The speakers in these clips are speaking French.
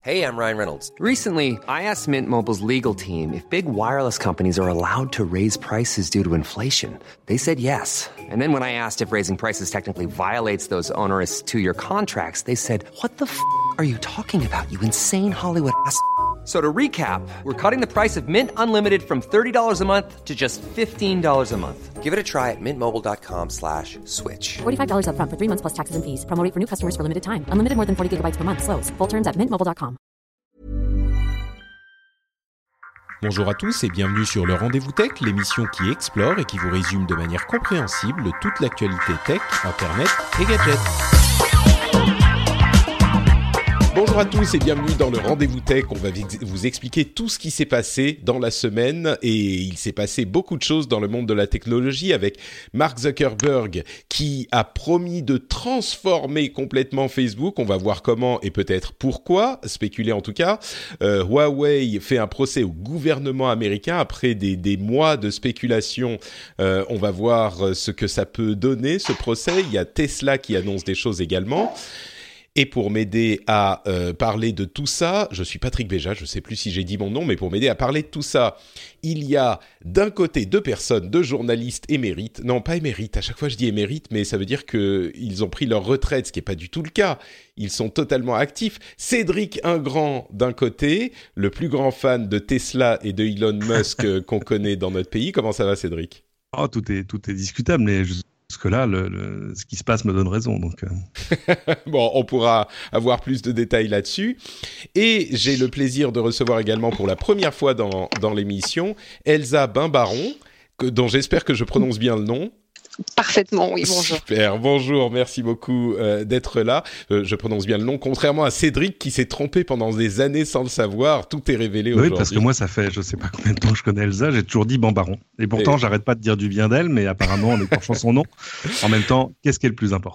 Hey, I'm Ryan Reynolds. Recently, I asked Mint Mobile's legal team if big wireless companies are allowed to raise prices due to inflation. They said yes. And then when I asked if raising prices technically violates those onerous two-year contracts, they said, "What the f*** are you talking about, you insane Hollywood ass?" So to recap, we're cutting the price of Mint Unlimited from $30 a month to just $15 a month. Give it a try at mintmobile.com/switch. $45 up front for 3 months plus taxes and fees. Promo rate for new customers for limited time. Unlimited more than 40 gigabytes per month. Slows full terms at mintmobile.com. Bonjour à tous et bienvenue sur le Rendez-vous Tech, l'émission qui explore et qui vous résume de manière compréhensible toute l'actualité tech, internet et gadgets. Bonjour à tous et bienvenue dans le Rendez-vous Tech. On va vous expliquer tout ce qui s'est passé dans la semaine et il s'est passé beaucoup de choses dans le monde de la technologie avec Mark Zuckerberg qui a promis de transformer complètement Facebook. On va voir comment et peut-être pourquoi, spéculer en tout cas. Huawei fait un procès au gouvernement américain après des mois de spéculation. On va voir ce que ça peut donner ce procès. Il y a Tesla qui annonce des choses également. Et pour m'aider à parler de tout ça, je suis Patrick Béja, je ne sais plus si j'ai dit mon nom, mais pour m'aider à parler de tout ça, il y a d'un côté deux personnes, deux journalistes émérites, non pas émérites, à chaque fois je dis émérites, mais ça veut dire qu'ils ont pris leur retraite, ce qui n'est pas du tout le cas, ils sont totalement actifs. Cédric Ingrand d'un côté, le plus grand fan de Tesla et de Elon Musk qu'on connaît dans notre pays. Comment ça va Cédric ? Oh, tout est discutable, mais jusque-là, ce qui se passe me donne raison. Donc. Bon, on pourra avoir plus de détails là-dessus. Et j'ai le plaisir de recevoir également pour la première fois dans l'émission Elsa Bimbaron, dont j'espère que je prononce bien le nom. Parfaitement, oui, bonjour. Super, bonjour, merci beaucoup d'être là. Je prononce bien le nom, contrairement à Cédric qui s'est trompé pendant des années sans le savoir. Tout est révélé aujourd'hui. Oui, parce que moi, ça fait je sais pas combien de temps que je connais Elsa, j'ai toujours dit Bambaron. Et pourtant, j'arrête pas de dire du bien d'elle, mais apparemment, en écorchant son nom. En même temps, qu'est-ce qui est le plus important ?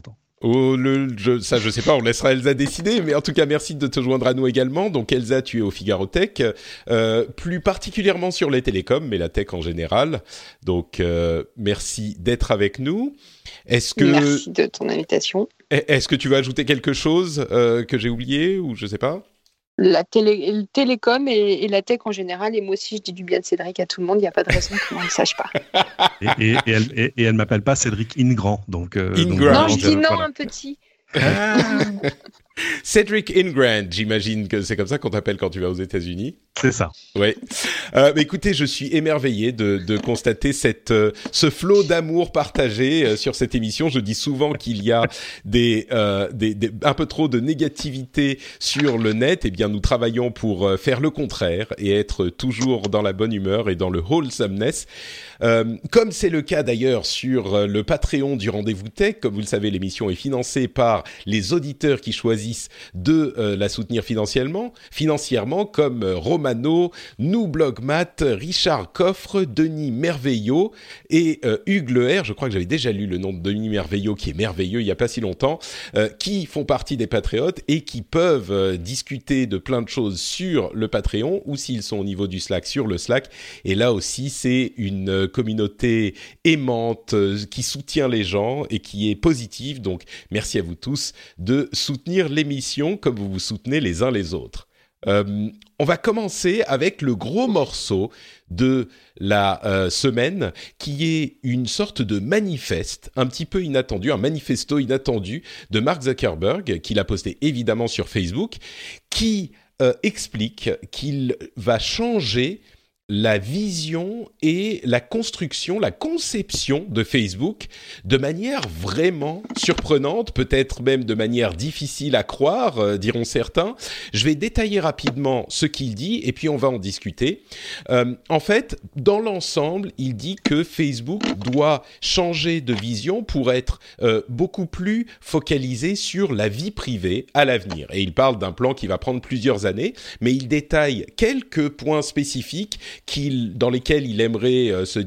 Ça, je sais pas, on laissera Elsa décider, mais en tout cas, merci de te joindre à nous également. Donc, Elsa, tu es au Figaro Tech, plus particulièrement sur les télécoms, mais la tech en général. Donc, merci d'être avec nous. Merci de ton invitation. Est-ce que tu veux ajouter quelque chose que j'ai oublié ou je sais pas ? Le télécom et la tech en général, et moi aussi je dis du bien de Cédric à tout le monde, il n'y a pas de raison qu'on ne le sache pas. et elle m'appelle pas Cédric Ingrand. Donc, non, je dis non, voilà. Un petit. Cédric Ingrand, j'imagine que c'est comme ça qu'on t'appelle quand tu vas aux États-Unis. C'est ça. Ouais. Mais écoutez, je suis émerveillé de constater ce flot d'amour partagé sur cette émission. Je dis souvent qu'il y a un peu trop de négativité sur le net. Eh bien, nous travaillons pour faire le contraire et être toujours dans la bonne humeur et dans le wholesomeness. Comme c'est le cas d'ailleurs sur le Patreon du Rendez-vous Tech. Comme vous le savez, l'émission est financée par les auditeurs qui choisissent de la soutenir financièrement, comme Romano, Noublogmat, Richard Coffre, Denis Merveillot et Hugues Leher. Je crois que j'avais déjà lu le nom de Denis Merveillot, qui est merveilleux il n'y a pas si longtemps, qui font partie des patriotes et qui peuvent discuter de plein de choses sur le Patreon ou s'ils sont au niveau du Slack, sur le Slack. Et là aussi, c'est une communauté aimante qui soutient les gens et qui est positive. Donc, merci à vous tous de soutenir l'émission comme vous vous soutenez les uns les autres. On va commencer avec le gros morceau de la semaine qui est une sorte de manifeste un petit peu inattendu, un manifesto inattendu de Mark Zuckerberg qu'il a posté évidemment sur Facebook, qui explique qu'il va changer la vision et la construction, la conception de Facebook de manière vraiment surprenante, peut-être même de manière difficile à croire, diront certains. Je vais détailler rapidement ce qu'il dit et puis on va en discuter. En fait, dans l'ensemble, il dit que Facebook doit changer de vision pour être beaucoup plus focalisé sur la vie privée à l'avenir. Et il parle d'un plan qui va prendre plusieurs années, mais il détaille quelques points spécifiques vers lesquels il aimerait se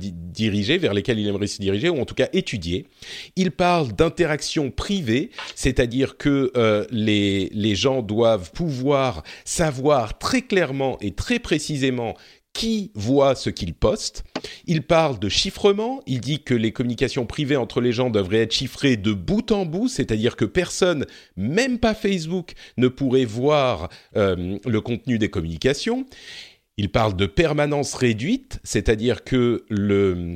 diriger, ou en tout cas étudier. Il parle d'interaction privée, c'est-à-dire que les gens doivent pouvoir savoir très clairement et très précisément qui voit ce qu'ils postent. Il parle de chiffrement, il dit que les communications privées entre les gens devraient être chiffrées de bout en bout, c'est-à-dire que personne, même pas Facebook, ne pourrait voir le contenu des communications. Il parle de permanence réduite, c'est-à-dire que le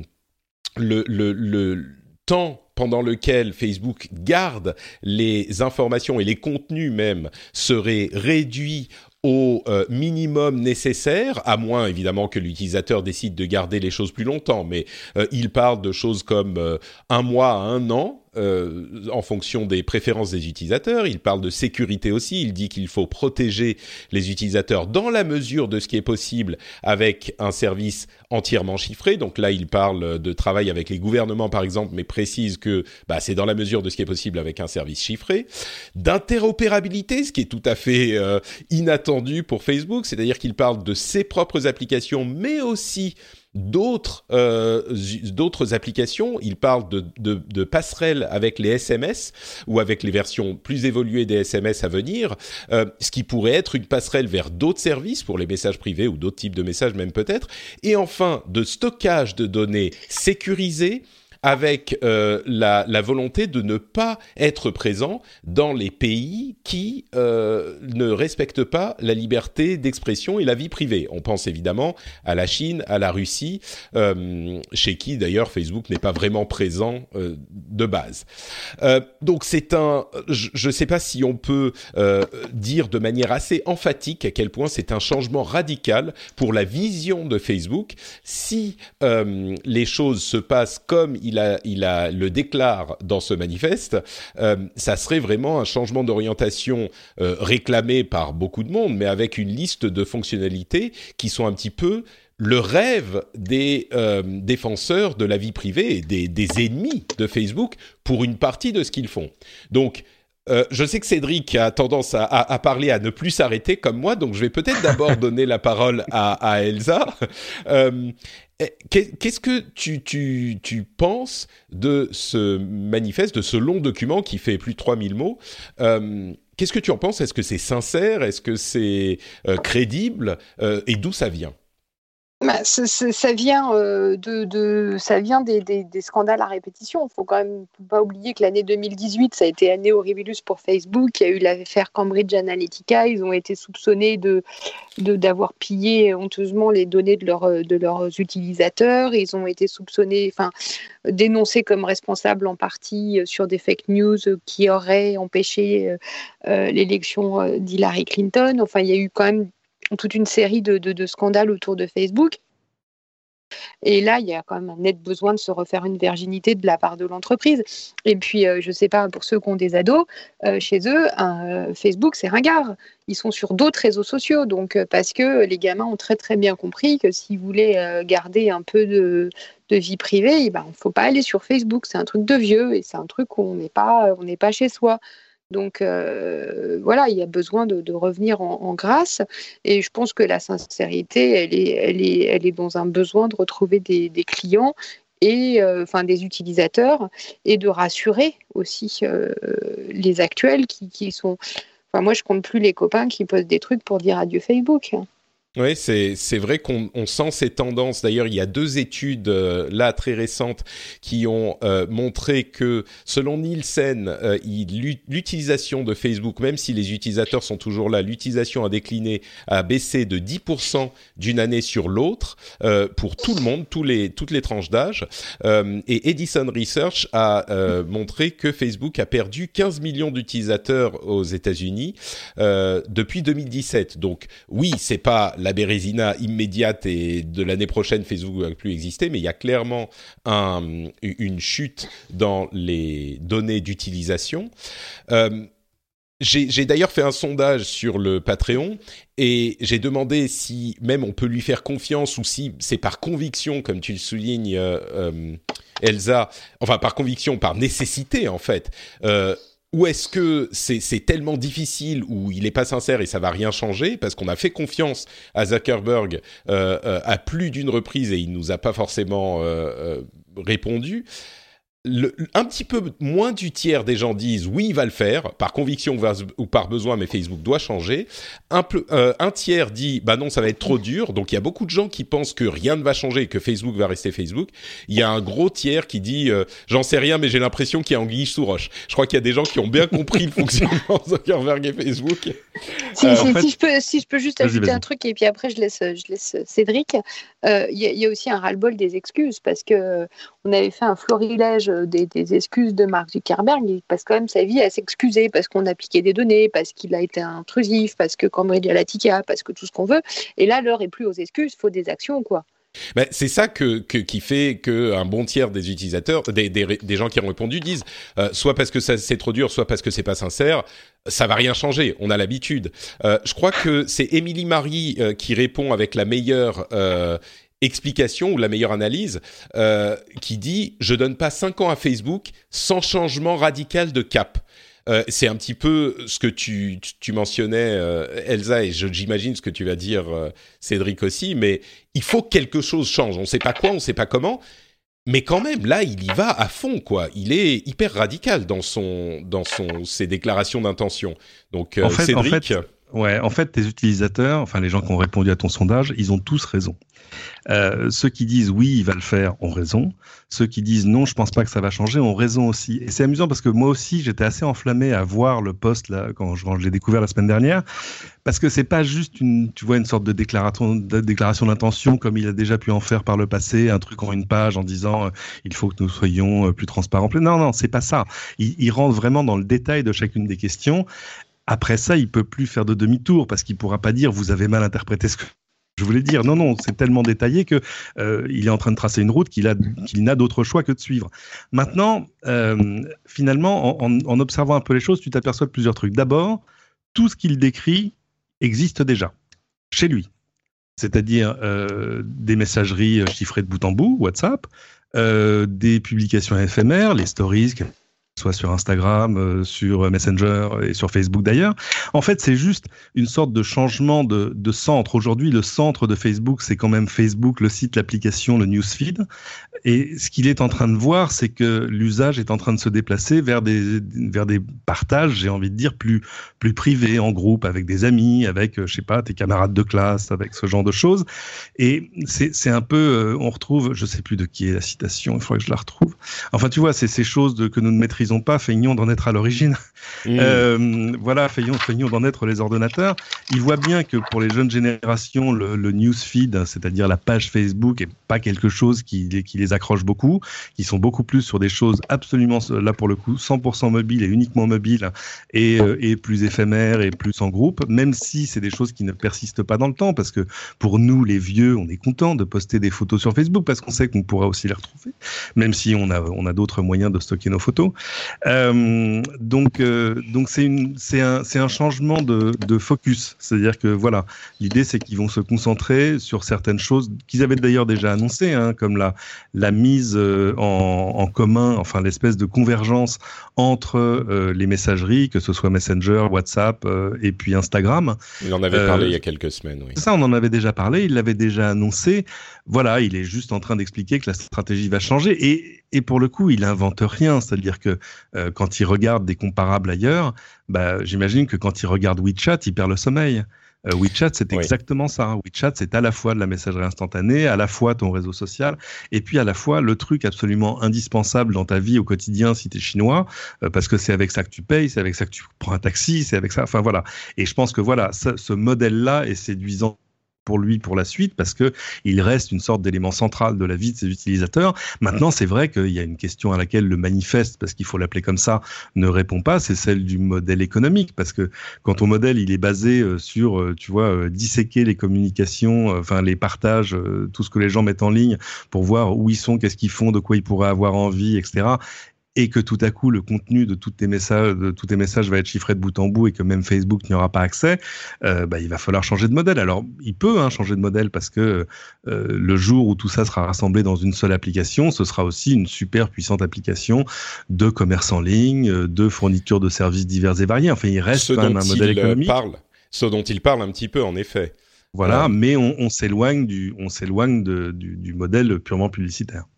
temps pendant lequel Facebook garde les informations et les contenus même serait réduit au minimum nécessaire, à moins évidemment que l'utilisateur décide de garder les choses plus longtemps, mais il parle de choses comme 1 mois à 1 an, en fonction des préférences des utilisateurs. Il parle de sécurité aussi, il dit qu'il faut protéger les utilisateurs dans la mesure de ce qui est possible avec un service entièrement chiffré. Donc là, il parle de travail avec les gouvernements par exemple, mais précise que c'est dans la mesure de ce qui est possible avec un service chiffré. D'interopérabilité, ce qui est tout à fait inattendu pour Facebook, c'est-à-dire qu'il parle de ses propres applications, mais aussi d'autres applications. Il parle de passerelles avec les SMS ou avec les versions plus évoluées des SMS à venir, ce qui pourrait être une passerelle vers d'autres services pour les messages privés ou d'autres types de messages même peut-être. Et enfin, de stockage de données sécurisées, avec la volonté de ne pas être présent dans les pays qui ne respectent pas la liberté d'expression et la vie privée. On pense évidemment à la Chine, à la Russie, chez qui d'ailleurs Facebook n'est pas vraiment présent de base. Donc je ne sais pas si on peut dire de manière assez emphatique à quel point c'est un changement radical pour la vision de Facebook. Si les choses se passent comme il le déclare dans ce manifeste, ça serait vraiment un changement d'orientation réclamé par beaucoup de monde, mais avec une liste de fonctionnalités qui sont un petit peu le rêve des défenseurs de la vie privée et des ennemis de Facebook pour une partie de ce qu'ils font. Donc, je sais que Cédric a tendance à parler, à ne plus s'arrêter comme moi, donc je vais peut-être d'abord donner la parole à Elsa. Qu'est-ce que tu penses de ce manifeste, de ce long document qui fait plus de 3000 mots? Qu'est-ce que tu en penses? Est-ce que c'est sincère? Est-ce que c'est crédible? Et d'où ça vient? Ça vient ça vient des scandales à répétition. Il ne faut quand même pas oublier que l'année 2018, ça a été année horribilis pour Facebook. Il y a eu l'affaire Cambridge Analytica. Ils ont été soupçonnés d'avoir pillé honteusement les données de leurs utilisateurs. Ils ont été dénoncés comme responsables en partie sur des fake news qui auraient empêché l'élection d'Hillary Clinton. Enfin, il y a eu quand même toute une série de scandales autour de Facebook. Et là, il y a quand même un net besoin de se refaire une virginité de la part de l'entreprise. Et puis, je ne sais pas, pour ceux qui ont des ados, chez eux, Facebook, c'est ringard. Ils sont sur d'autres réseaux sociaux. Donc, parce que les gamins ont très, très bien compris que s'ils voulaient garder un peu de vie privée, il ne faut pas aller sur Facebook. C'est un truc de vieux et c'est un truc où on n'est pas chez soi. Donc voilà, il y a besoin de revenir en grâce, et je pense que la sincérité, elle est dans un besoin de retrouver des clients et des utilisateurs, et de rassurer aussi les actuels qui sont. Enfin, moi, je compte plus les copains qui postent des trucs pour dire adieu Facebook. Oui, c'est vrai qu'on sent ces tendances. D'ailleurs, il y a 2 études là très récentes qui ont montré que, selon Nielsen, l'utilisation de Facebook, même si les utilisateurs sont toujours là, l'utilisation a baissé de 10% d'une année sur l'autre pour tout le monde, toutes les tranches d'âge. Et Edison Research a montré que Facebook a perdu 15 millions d'utilisateurs aux États-Unis depuis 2017. Donc oui, c'est pas la bérésina immédiate et de l'année prochaine Facebook ne va plus exister, mais il y a clairement une chute dans les données d'utilisation. J'ai d'ailleurs fait un sondage sur le Patreon et j'ai demandé si même on peut lui faire confiance ou si c'est par conviction, comme tu le soulignes, Elsa, enfin par conviction, par nécessité en fait. Ou est-ce que c'est tellement difficile, ou il n'est pas sincère et ça va rien changer, parce qu'on a fait confiance à Zuckerberg à plus d'une reprise et il nous a pas forcément répondu. un petit peu moins du tiers des gens disent oui, il va le faire, par conviction ou par besoin, mais Facebook doit changer. Un tiers dit bah non, ça va être trop dur. Donc il y a beaucoup de gens qui pensent que rien ne va changer et que Facebook va rester Facebook. Il y a un gros tiers qui dit j'en sais rien, mais j'ai l'impression qu'il y a anguille sous roche. Je crois qu'il y a des gens qui ont bien compris le fonctionnement de Zuckerberg et Facebook. Si je peux juste ajouter un truc et puis après je laisse Cédric. Il y a aussi un ras-le-bol des excuses parce que on avait fait un florilège des excuses de Mark Zuckerberg. Il passe quand même sa vie à s'excuser parce qu'on a piqué des données, parce qu'il a été intrusif, parce que Cambridge Analytica, parce que tout ce qu'on veut. Et là, l'heure est plus aux excuses, il faut des actions, quoi. Ben, c'est ça qui fait qu'un bon tiers des utilisateurs, des gens qui ont répondu disent soit parce que c'est trop dur, soit parce que c'est pas sincère. Ça va rien changer, on a l'habitude. Je crois que c'est Émilie Marie qui répond avec la meilleure explication ou la meilleure analyse, qui dit « Je donne pas 5 ans à Facebook sans changement radical de cap ». C'est un petit peu ce que tu mentionnais, Elsa, et j'imagine ce que tu vas dire, Cédric aussi, mais il faut que quelque chose change. On ne sait pas quoi, on ne sait pas comment, mais quand même, là, il y va à fond, quoi. Il est hyper radical dans ses déclarations d'intention. Donc, Cédric... En fait, tes utilisateurs, enfin les gens qui ont répondu à ton sondage, ils ont tous raison. Ceux qui disent oui, il va le faire, ont raison. Ceux qui disent non, je pense pas que ça va changer, ont raison aussi. Et c'est amusant parce que moi aussi, j'étais assez enflammé à voir le post là quand je l'ai découvert la semaine dernière, parce que c'est pas juste une sorte de déclaration d'intention comme il a déjà pu en faire par le passé, un truc en une page en disant il faut que nous soyons plus transparents. Non, c'est pas ça. Il rentre vraiment dans le détail de chacune des questions. Après ça, il peut plus faire de demi-tour parce qu'il pourra pas dire vous avez mal interprété ce que je voulais dire. Non, c'est tellement détaillé que il est en train de tracer une route qu'il n'a d'autre choix que de suivre. Maintenant, finalement, en observant un peu les choses, tu t'aperçois de plusieurs trucs. D'abord, tout ce qu'il décrit existe déjà chez lui, c'est-à-dire des messageries chiffrées de bout en bout, WhatsApp, des publications éphémères, les stories, soit sur Instagram, sur Messenger et sur Facebook d'ailleurs. En fait, c'est juste une sorte de changement de centre. Aujourd'hui, le centre de Facebook, c'est quand même Facebook, le site, l'application, le newsfeed. Et ce qu'il est en train de voir, c'est que l'usage est en train de se déplacer vers des partages, j'ai envie de dire, plus privés, en groupe, avec des amis, avec, je sais pas, tes camarades de classe, avec ce genre de choses. Et c'est un peu, on retrouve, je sais plus de qui est la citation, il faudrait que je la retrouve. Enfin, tu vois, c'est ces choses que nous ne maîtrisons pas, feignons d'en être à l'origine. Voilà, feignons d'en être les ordonnateurs. Il voit bien que pour les jeunes générations, le newsfeed, c'est-à-dire la page Facebook, est pas quelque chose qui les accroche beaucoup, qui sont beaucoup plus sur des choses absolument, là pour le coup, 100% mobiles et uniquement mobiles et plus éphémères et plus en groupe, même si c'est des choses qui ne persistent pas dans le temps, parce que pour nous, les vieux, on est content de poster des photos sur Facebook parce qu'on sait qu'on pourra aussi les retrouver, même si on a d'autres moyens de stocker nos photos. Donc c'est un changement de focus, c'est-à-dire que voilà, l'idée c'est qu'ils vont se concentrer sur certaines choses qu'ils avaient d'ailleurs déjà annoncées, comme la mise en commun, enfin l'espèce de convergence entre les messageries, que ce soit Messenger, WhatsApp et puis Instagram. Il en avait parlé il y a quelques semaines, oui. Ça, on en avait déjà parlé, il l'avait déjà annoncé. Voilà, il est juste en train d'expliquer que la stratégie va changer et pour le coup, il invente rien, c'est-à-dire que quand il regarde des comparables ailleurs, j'imagine que quand il regarde WeChat, il perd le sommeil. WeChat, c'est exactement ça. WeChat, c'est à la fois de la messagerie instantanée, à la fois ton réseau social, et puis à la fois le truc absolument indispensable dans ta vie au quotidien si tu es chinois, parce que c'est avec ça que tu payes, c'est avec ça que tu prends un taxi, c'est avec ça, enfin voilà. Et je pense que voilà, ce modèle-là est séduisant pour lui pour la suite parce que il reste une sorte d'élément central de la vie de ses utilisateurs. Maintenant, c'est vrai qu'il y a une question à laquelle le manifeste, parce qu'il faut l'appeler comme ça, ne répond pas, c'est celle du modèle économique, parce que quand ton modèle il est basé sur, tu vois, disséquer les communications, enfin les partages, tout ce que les gens mettent en ligne pour voir où ils sont, qu'est-ce qu'ils font, de quoi ils pourraient avoir envie, etc. Et que tout à coup, le contenu de tous tes messages va être chiffré de bout en bout et que même Facebook n'y aura pas accès, il va falloir changer de modèle. Alors, il peut changer de modèle parce que le jour où tout ça sera rassemblé dans une seule application, ce sera aussi une super puissante application de commerce en ligne, de fourniture de services divers et variés. Enfin, il reste quand même un modèle économique. Ce dont il parle un petit peu, en effet. Voilà, mais on s'éloigne du modèle purement publicitaire.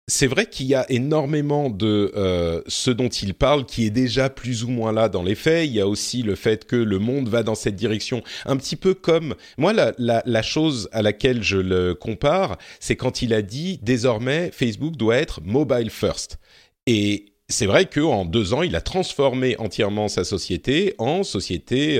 c'est vrai qu'il y a énormément de ce dont il parle qui est déjà plus ou moins là dans les faits. Il y a aussi le fait que le monde va dans cette direction, un petit peu comme... Moi, la chose à laquelle je le compare, c'est quand il a dit « Désormais, Facebook doit être mobile first ». Et c'est vrai qu'en 2 ans, il a transformé entièrement sa société en société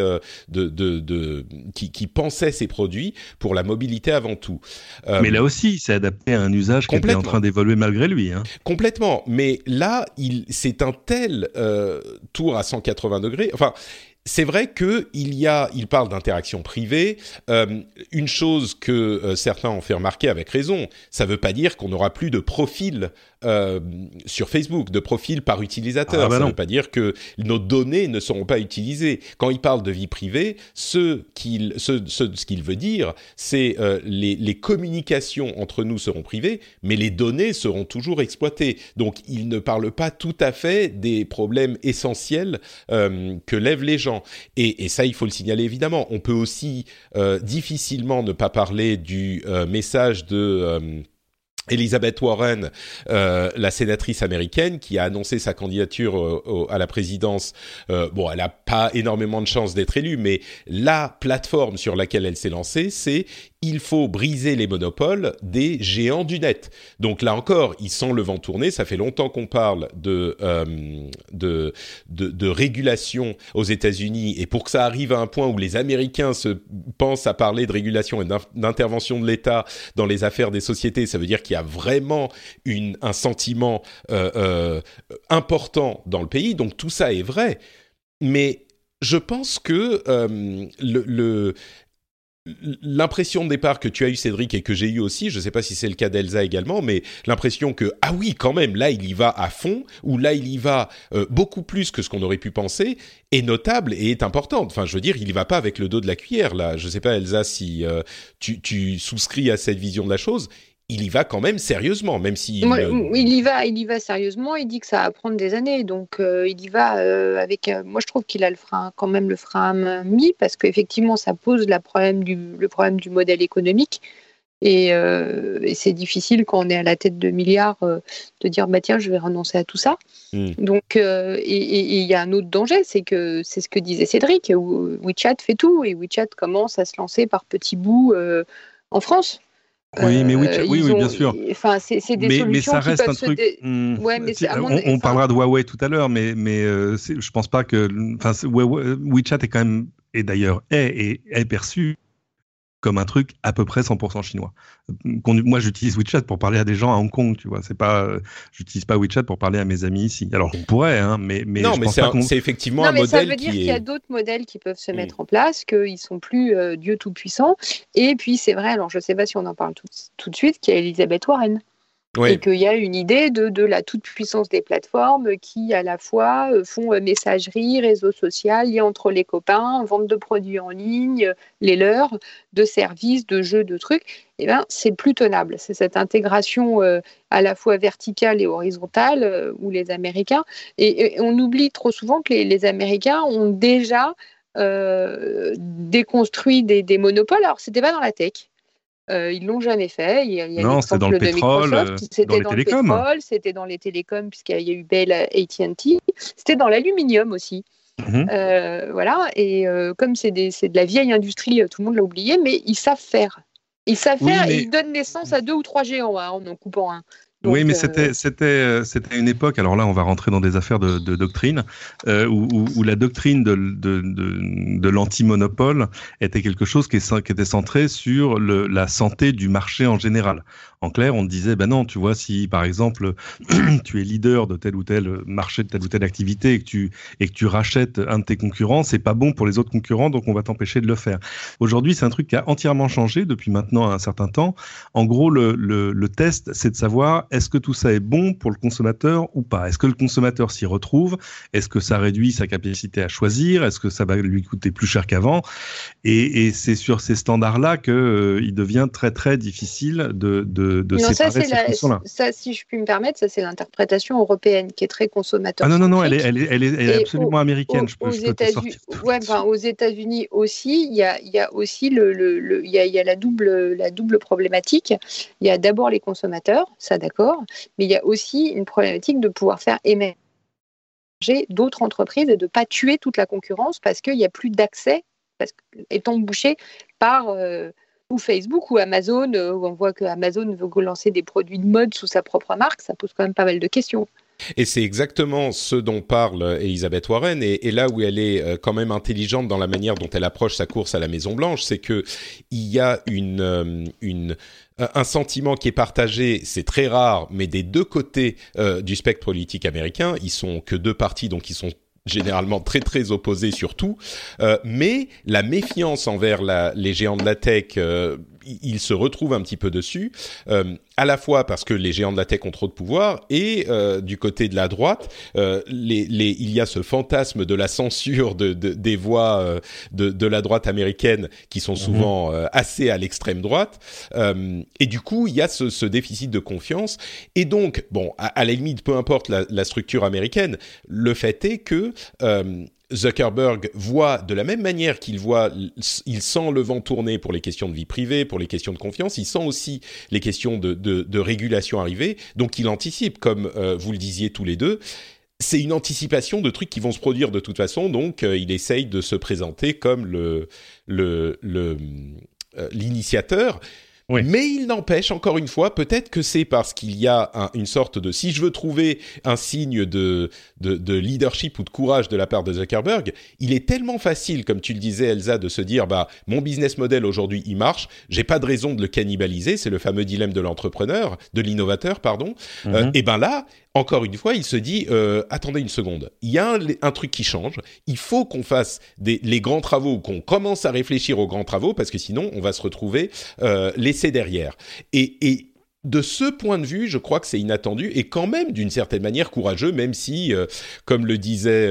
qui pensait ses produits pour la mobilité avant tout. Mais là aussi, il s'est adapté à un usage qui était en train d'évoluer malgré lui. Hein. Complètement. Mais là, c'est un tel tour à 180 degrés. Enfin, c'est vrai il parle d'interaction privée. Une chose que certains ont fait remarquer avec raison, ça veut pas dire qu'on n'aura plus de profil sur Facebook, de profil par utilisateur. Ça veut pas dire que nos données ne seront pas utilisées. Quand il parle de vie privée, ce qu'il veut dire, c'est les communications entre nous seront privées, mais les données seront toujours exploitées. Donc, il ne parle pas tout à fait des problèmes essentiels que lèvent les gens. Et ça, il faut le signaler évidemment. On peut aussi difficilement ne pas parler du message de Elizabeth Warren, la sénatrice américaine, qui a annoncé sa candidature à la présidence. Bon, elle n'a pas énormément de chances d'être élue, mais la plateforme sur laquelle elle s'est lancée, c'est il faut briser les monopoles des géants du net. Donc là encore, ils sentent le vent tourner. Ça fait longtemps qu'on parle de régulation aux États-Unis, et pour que ça arrive à un point où les Américains se pensent à parler de régulation et d'intervention de l'État dans les affaires des sociétés, ça veut dire qu'il y a vraiment un sentiment important dans le pays. Donc tout ça est vrai, mais je pense que l'impression de départ que tu as eu, Cédric, et que j'ai eu aussi, je ne sais pas si c'est le cas d'Elsa également, mais l'impression que, ah oui, quand même, là, il y va à fond, ou là, il y va beaucoup plus que ce qu'on aurait pu penser, est notable et est importante. Enfin, je veux dire, il y va pas avec le dos de la cuillère, là. Je ne sais pas, Elsa, si tu souscris à cette vision de la chose. Il y va quand même sérieusement, même si... Il y va sérieusement, il dit que ça va prendre des années, donc il y va avec... moi, je trouve qu'il a quand même le frein à main mis, parce qu'effectivement, ça pose le problème du modèle économique, et c'est difficile quand on est à la tête de milliards de dire, bah tiens, je vais renoncer à tout ça. Donc, et il y a un autre danger, c'est ce que disait Cédric, WeChat fait tout, et WeChat commence à se lancer par petits bouts en France. Oui, mais oui, bien sûr. Enfin, c'est des solutions mais ça qui reste peuvent un truc. Ouais, mais on parlera de Huawei tout à l'heure, mais je pense pas que. Enfin, WeChat est quand même, et d'ailleurs est perçu comme un truc à peu près 100% chinois. Moi, j'utilise WeChat pour parler à des gens à Hong Kong, tu vois. C'est pas, j'utilise pas WeChat pour parler à mes amis ici. Alors, on pourrait, hein, mais non, mais c'est effectivement un modèle ça veut dire qu'il y a d'autres modèles qui peuvent se mettre en place, qu'ils sont plus Dieu tout-puissant. Et puis, c'est vrai, alors je sais pas si on en parle tout de suite, qu'il y a Elizabeth Warren. Oui. Et qu'il y a une idée de la toute-puissance des plateformes qui, à la fois, font messagerie, réseau social, lien entre les copains, vente de produits en ligne, les leurs, de services, de jeux, de trucs. Eh bien, c'est plus tenable. C'est cette intégration à la fois verticale et horizontale où les Américains... Et on oublie trop souvent que les Américains ont déjà déconstruit des monopoles. Alors, c'était pas dans la tech. Ils l'ont jamais fait. Il y a non, c'était dans le pétrole, c'était dans le pétrole, c'était dans les télécoms puisqu'il y a eu Bell, AT&T. C'était dans l'aluminium aussi. Voilà. Et comme c'est de la vieille industrie, tout le monde l'a oublié, mais ils savent faire. Ils savent faire et ils donnent naissance à 2 ou 3 géants en en coupant un. Donc, oui, mais c'était une époque. Alors là, on va rentrer dans des affaires de doctrine où la doctrine de l'anti-monopole était quelque chose qui était centré sur la santé du marché en général. En clair, on disait, ben non, tu vois, si par exemple tu es leader de tel ou tel marché, de telle ou telle activité et que tu rachètes un de tes concurrents, c'est pas bon pour les autres concurrents, donc on va t'empêcher de le faire. Aujourd'hui, c'est un truc qui a entièrement changé depuis maintenant un certain temps. En gros, le test, c'est de savoir est-ce que tout ça est bon pour le consommateur ou pas? Est-ce que le consommateur s'y retrouve? Est-ce que ça réduit sa capacité à choisir? Est-ce que ça va lui coûter plus cher qu'avant? Et c'est sur ces standards-là qu'il devient très très difficile de séparer ces fonctions-là. Ça, si je puis me permettre, ça c'est l'interprétation européenne qui est très consommateur. Ah non, elle est absolument américaine. Je peux te sortir. Ouais, aux États-Unis aussi, il y a aussi il y a la double problématique. Il y a d'abord les consommateurs, ça d'accord. fort, mais il y a aussi une problématique de pouvoir faire émerger d'autres entreprises et de ne pas tuer toute la concurrence parce qu'il n'y a plus d'accès, étant bouché par ou Facebook ou Amazon, où on voit que Amazon veut lancer des produits de mode sous sa propre marque, ça pose quand même pas mal de questions. Et c'est exactement ce dont parle Elizabeth Warren, et là où elle est quand même intelligente dans la manière dont elle approche sa course à la Maison-Blanche, c'est que il y a un sentiment qui est partagé, c'est très rare, mais des deux côtés du spectre politique américain, ils sont que deux partis, donc ils sont généralement très très opposés sur tout, mais la méfiance envers les géants de la tech, ils se retrouvent un petit peu dessus, à la fois parce que les géants de la tech ont trop de pouvoir, et du côté de la droite, il y a ce fantasme de la censure des voix de la droite américaine qui sont souvent assez à l'extrême droite, et du coup il y a ce déficit de confiance, et donc bon, à la limite, peu importe la structure américaine, le fait est que Zuckerberg voit de la même manière il sent le vent tourner pour les questions de vie privée, pour les questions de confiance, il sent aussi les questions de régulation arriver, donc il anticipe, comme vous le disiez tous les deux. C'est une anticipation de trucs qui vont se produire de toute façon, donc il essaye de se présenter comme l'initiateur. Oui. Mais il n'empêche, encore une fois, peut-être que c'est parce qu'il y a une sorte de... Si je veux trouver un signe de leadership ou de courage de la part de Zuckerberg, il est tellement facile, comme tu le disais Elsa, de se dire mon business model aujourd'hui, il marche, j'ai pas de raison de le cannibaliser, c'est le fameux dilemme de l'entrepreneur, de l'innovateur, pardon. Et là, encore une fois, il se dit attendez une seconde, il y a un truc qui change, il faut qu'on fasse les grands travaux, qu'on commence à réfléchir aux grands travaux, parce que sinon, on va se retrouver laissé derrière. Et de ce point de vue, je crois que c'est inattendu et quand même d'une certaine manière courageux, même si, comme on le disait,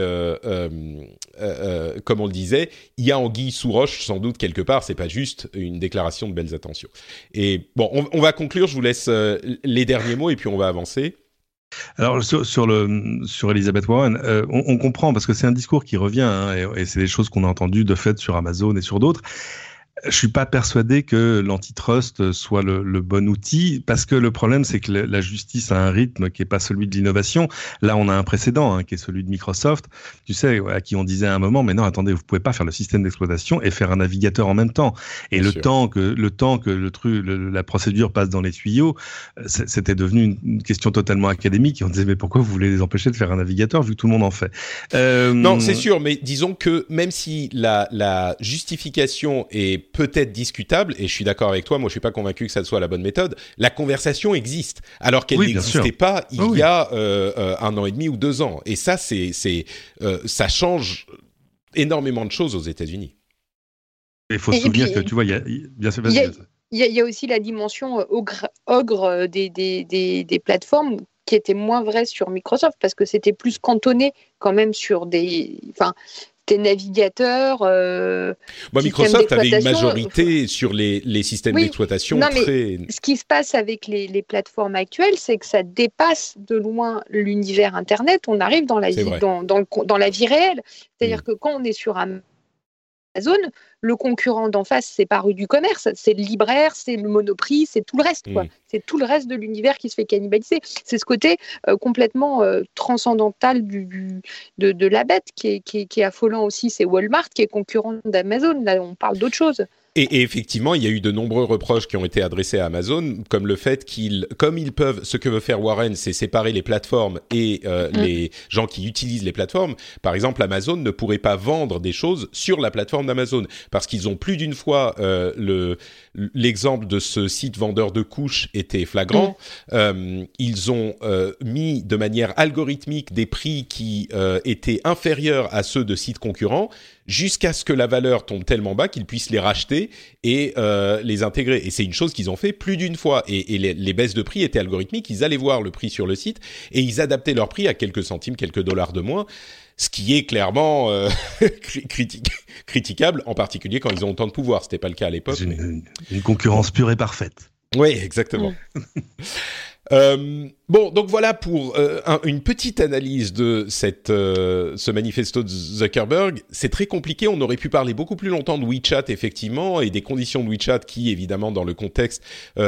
il y a anguille sous roche sans doute quelque part. C'est pas juste une déclaration de belles intentions. Et bon, on va conclure. Je vous laisse les derniers mots et puis on va avancer. Alors sur Elizabeth Warren, on comprend parce que c'est un discours qui revient et c'est des choses qu'on a entendues de fait sur Amazon et sur d'autres. Je suis pas persuadé que l'antitrust soit le bon outil, parce que le problème, c'est que la justice a un rythme qui est pas celui de l'innovation. Là, on a un précédent, qui est celui de Microsoft. Tu sais, à qui on disait à un moment, mais non, attendez, vous pouvez pas faire le système d'exploitation et faire un navigateur en même temps. Et le temps que la procédure passe dans les tuyaux, c'était devenu une question totalement académique. Et on disait, mais pourquoi vous voulez les empêcher de faire un navigateur vu que tout le monde en fait? Non, c'est sûr, mais disons que même si la justification est peut-être discutable, et je suis d'accord avec toi, moi je suis pas convaincu que ça soit la bonne méthode, la conversation existe, alors qu'elle n'existait pas il y a 1 an et demi ou 2 ans, et ça ça change énormément de choses aux États-Unis. Il faut se souvenir que tu vois, il y a aussi la dimension ogre des plateformes qui était moins vraie sur Microsoft, parce que c'était plus cantonné quand même sur des navigateurs. Microsoft avait une majorité sur les systèmes d'exploitation. Non, mais ce qui se passe avec les plateformes actuelles, c'est que ça dépasse de loin l'univers Internet. On arrive dans la vie réelle. C'est-à-dire que quand on est sur Amazon, le concurrent d'en face, c'est pas rue du commerce, c'est le libraire, c'est le Monoprix, c'est tout le reste, quoi. C'est tout le reste de l'univers qui se fait cannibaliser. C'est ce côté complètement transcendantal de la bête qui est affolant aussi. C'est Walmart qui est concurrent d'Amazon. Là, on parle d'autre chose. Et effectivement, il y a eu de nombreux reproches qui ont été adressés à Amazon, comme le fait comme ils peuvent, ce que veut faire Warren, c'est séparer les plateformes et les gens qui utilisent les plateformes. Par exemple, Amazon ne pourrait pas vendre des choses sur la plateforme d'Amazon, parce qu'ils ont plus d'une fois, l'exemple de ce site vendeur de couches était flagrant. Ils ont mis de manière algorithmique des prix qui étaient inférieurs à ceux de sites concurrents, jusqu'à ce que la valeur tombe tellement bas qu'ils puissent les racheter et les intégrer. Et c'est une chose qu'ils ont fait plus d'une fois. Et les baisses de prix étaient algorithmiques. Ils allaient voir le prix sur le site et ils adaptaient leur prix à quelques centimes, quelques dollars de moins, ce qui est clairement critiquable, en particulier quand ils ont autant de pouvoir. C'était pas le cas à l'époque. C'est une concurrence pure et parfaite. Oui, exactement. Bon, donc voilà pour une petite analyse de ce manifesto de Zuckerberg. C'est très compliqué, on aurait pu parler beaucoup plus longtemps de WeChat, effectivement, et des conditions de WeChat qui, évidemment, dans le contexte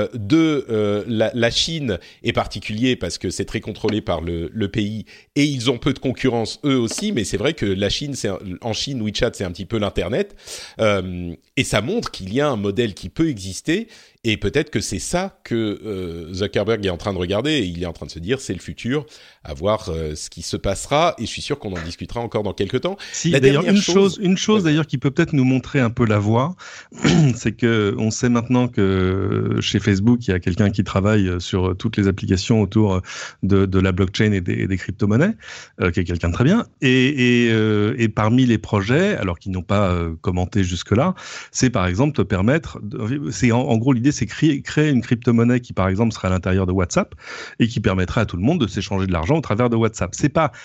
de la Chine est particulier parce que c'est très contrôlé par le pays et ils ont peu de concurrence eux aussi, mais c'est vrai que la Chine, en Chine, WeChat, c'est un petit peu l'Internet, et ça montre qu'il y a un modèle qui peut exister. Et peut-être que c'est ça que Zuckerberg est en train de regarder et il est en train de se dire c'est le futur, à voir ce qui se passera. Et je suis sûr qu'on en discutera encore dans quelques temps. Si, d'ailleurs, une chose d'ailleurs qui peut peut-être nous montrer un peu la voie, c'est que on sait maintenant que chez Facebook, il y a quelqu'un qui travaille sur toutes les applications autour de la blockchain et des crypto-monnaies, qui est quelqu'un de très bien. Et parmi les projets, alors qu'ils n'ont pas commenté jusque-là, c'est par exemple te permettre, en gros l'idée c'est créer une crypto-monnaie qui, par exemple, serait à l'intérieur de WhatsApp et qui permettrait à tout le monde de s'échanger de l'argent au travers de WhatsApp. C'est pas